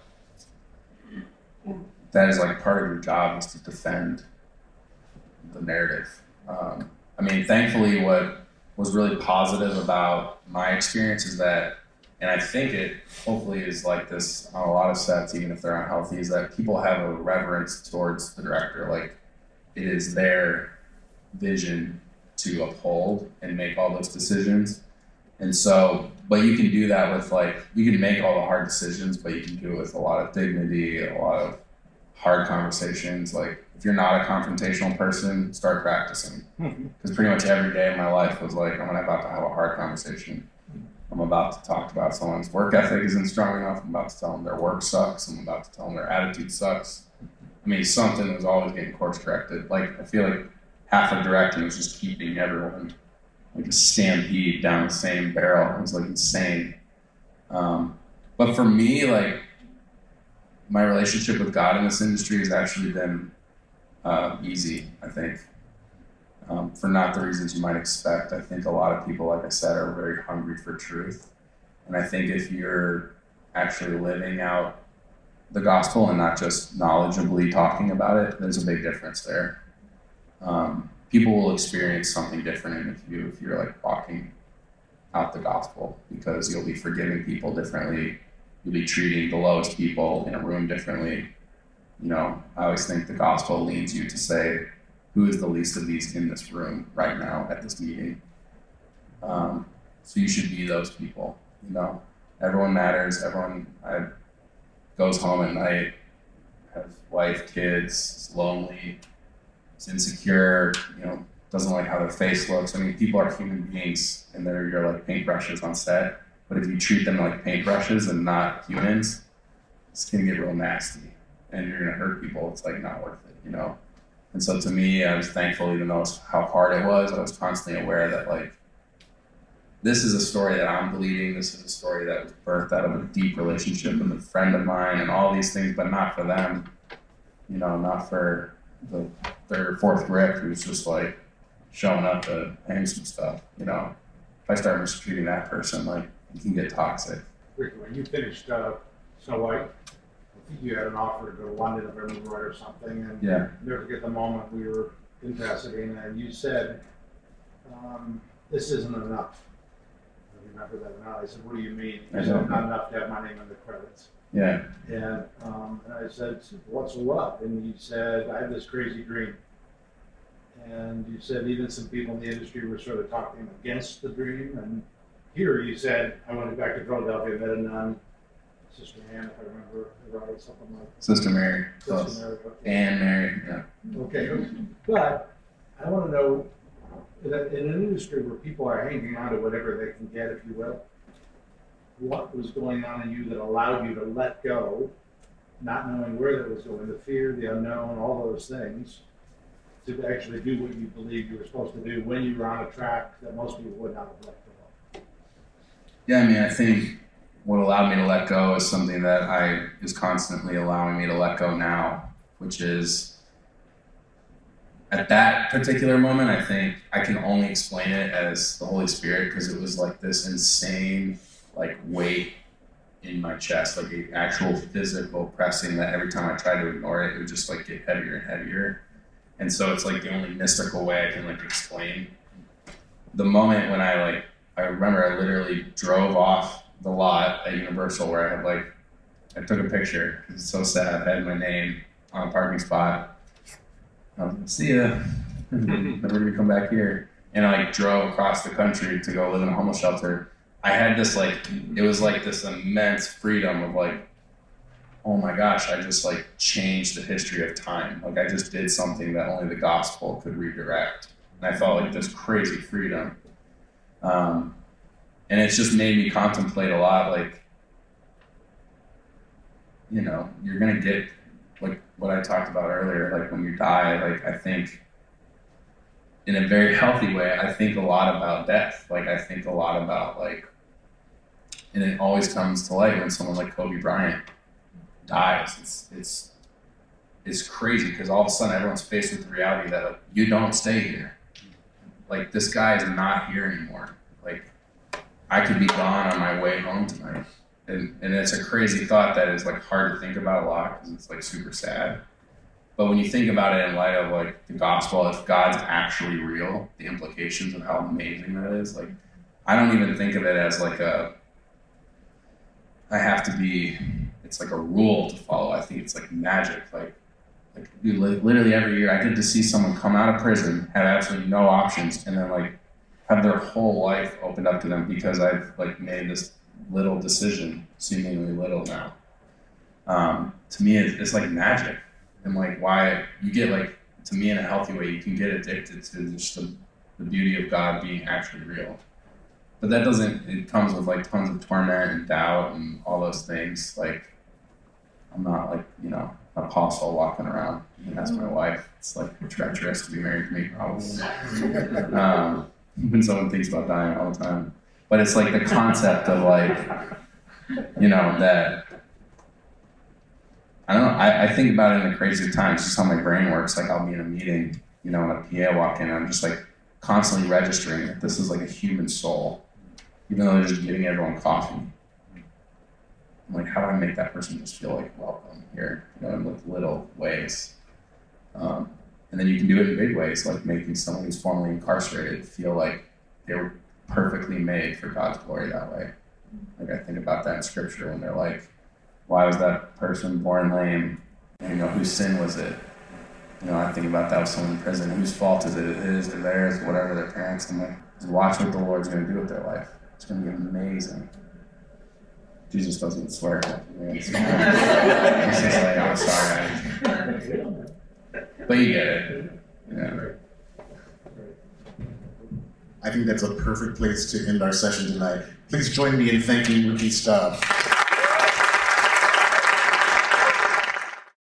that is like part of your job is to defend the narrative. Um, I mean, thankfully, what was really positive about my experience is that, and I think it hopefully is like this on a lot of sets, even if they're unhealthy, is that people have a reverence towards the director. Like, it is their vision to uphold and make all those decisions. And so, but you can do that with like, you can make all the hard decisions, but you can do it with a lot of dignity, a lot of hard conversations. Like, if you're not a confrontational person, start practicing. Because pretty much every day of my life was like, I'm about to have a hard conversation. I'm about to talk about someone's work ethic isn't strong enough. I'm about to tell them their work sucks. I'm about to tell them their attitude sucks. I mean, something was always getting course corrected. Like, I feel like half of directing was just keeping everyone like a stampede down the same barrel. It was like insane. Um, but for me, like, my relationship with God in this industry has actually been uh, easy, I think, um, for not the reasons you might expect. I think a lot of people, like I said, are very hungry for truth. And I think if you're actually living out the gospel and not just knowledgeably talking about it, there's a big difference there. Um, people will experience something different if you if you're like walking out the gospel, because you'll be forgiving people differently. You'll be treating the lowest people in a room differently. You know, I always think the gospel leads you to say, who is the least of these in this room right now at this meeting? Um, so you should be those people, you know. Everyone matters. Everyone I, goes home at night, has wife, kids, is lonely, is insecure, you know, doesn't like how their face looks. I mean, people are human beings and they're your like paintbrushes on set. But if you treat them like paintbrushes and not humans, it's gonna get real nasty and you're gonna hurt people. It's like not worth it, you know? And so to me, I was thankful, even though how hard it was, I was constantly aware that like, this is a story that I'm believing. This is a story that was birthed out of a deep relationship with a friend of mine and all these things, but not for them, you know, not for the third or fourth grip who's just like showing up to hang some stuff, you know? If I start mistreating that person, like, it can get toxic. Ricky, when you finished uh, Snow White, I think you had an offer to go to London, if I remember right, or something, and Yeah. never forget the moment we were in Pasadena, and you said, um, this isn't enough. I remember that now. I said, what do you mean? You I said, don't. not enough to have my name in the credits. Yeah. And, um, and I said, what's what? And you said, I had this crazy dream. And you said even some people in the industry were sort of talking against the dream. And here you said, I went back to Philadelphia, met a nun, Sister Anne, if I remember right, something like that. Sister Mary. Close. Sister Mary. Okay. Anne Mary, yeah. Okay, but I want to know, that in an industry where people are hanging on to whatever they can get, if you will, what was going on in you that allowed you to let go, not knowing where that was going, the fear, the unknown, all those things, to actually do what you believed you were supposed to do when you were on a track that most people would not have let go of? Yeah, I mean, I think what allowed me to let go is something that I is constantly allowing me to let go now, which is at that particular moment, I think I can only explain it as the Holy Spirit, because it was like this insane like weight in my chest, like an actual physical pressing that every time I tried to ignore it, it would just like get heavier and heavier. And so it's like the only mystical way I can like explain the moment when I like, I remember I literally drove off the lot at Universal where I had like, I took a picture because it's so sad. I had my name on a parking spot. I was like, see ya. Never gonna come back here. And I like drove across the country to go live in a homeless shelter. I had this like, it was like this immense freedom of like, oh my gosh, I just like changed the history of time. Like I just did something that only the gospel could redirect. And I felt like this crazy freedom. Um, and it's just made me contemplate a lot, like, you know, you're gonna get, like what I talked about earlier, like when you die, like I think in a very healthy way, I think a lot about death. Like I think a lot about like, and it always comes to light when someone like Kobe Bryant dies. It's it's it's crazy because all of a sudden everyone's faced with the reality that like you don't stay here. Like this guy is not here anymore. Like I could be gone on my way home tonight. And, and it's a crazy thought that is like hard to think about a lot because it's like super sad. But when you think about it in light of like the gospel, if God's actually real, the implications of how amazing that is, like I don't even think of it as like a, I have to be, it's like a rule to follow. I think it's like magic. Like, like dude, literally every year I get to see someone come out of prison, have absolutely no options, and then like have their whole life opened up to them because I've like made this little decision, seemingly little now. Um, to me, it's, it's like magic. And like why you get like, to me in a healthy way, you can get addicted to just the, the beauty of God being actually real. But that doesn't, it comes with like tons of torment and doubt and all those things. Like, I'm not like, you know, an apostle walking around. And that's my wife. It's like treacherous to be married to me, probably. um, when someone thinks about dying all the time. But it's like the concept of like, you know, that, I don't know, I, I think about it in the craziest times, just how my brain works. Like I'll be in a meeting, you know, and a P A walk in, and I'm just like constantly registering that this is like a human soul, even though they're just giving everyone coffee. I'm like, how do I make that person just feel like welcome here, you know, in like little ways? Um, and then you can do it in big ways, like making someone who's formerly incarcerated feel like they were perfectly made for God's glory that way. Like I think about that in scripture when they're like, why was that person born lame You know, whose sin was it? You know, I think about that with someone in prison. Whose fault is it? It is, or theirs, whatever, their parents. I'm like, just watch what the Lord's going to do with their life. It's going to be amazing. Jesus doesn't swear. He's just like, I'm sorry. But you get it. You know. I think that's a perfect place to end our session tonight. Please join me in thanking Ricky Staub.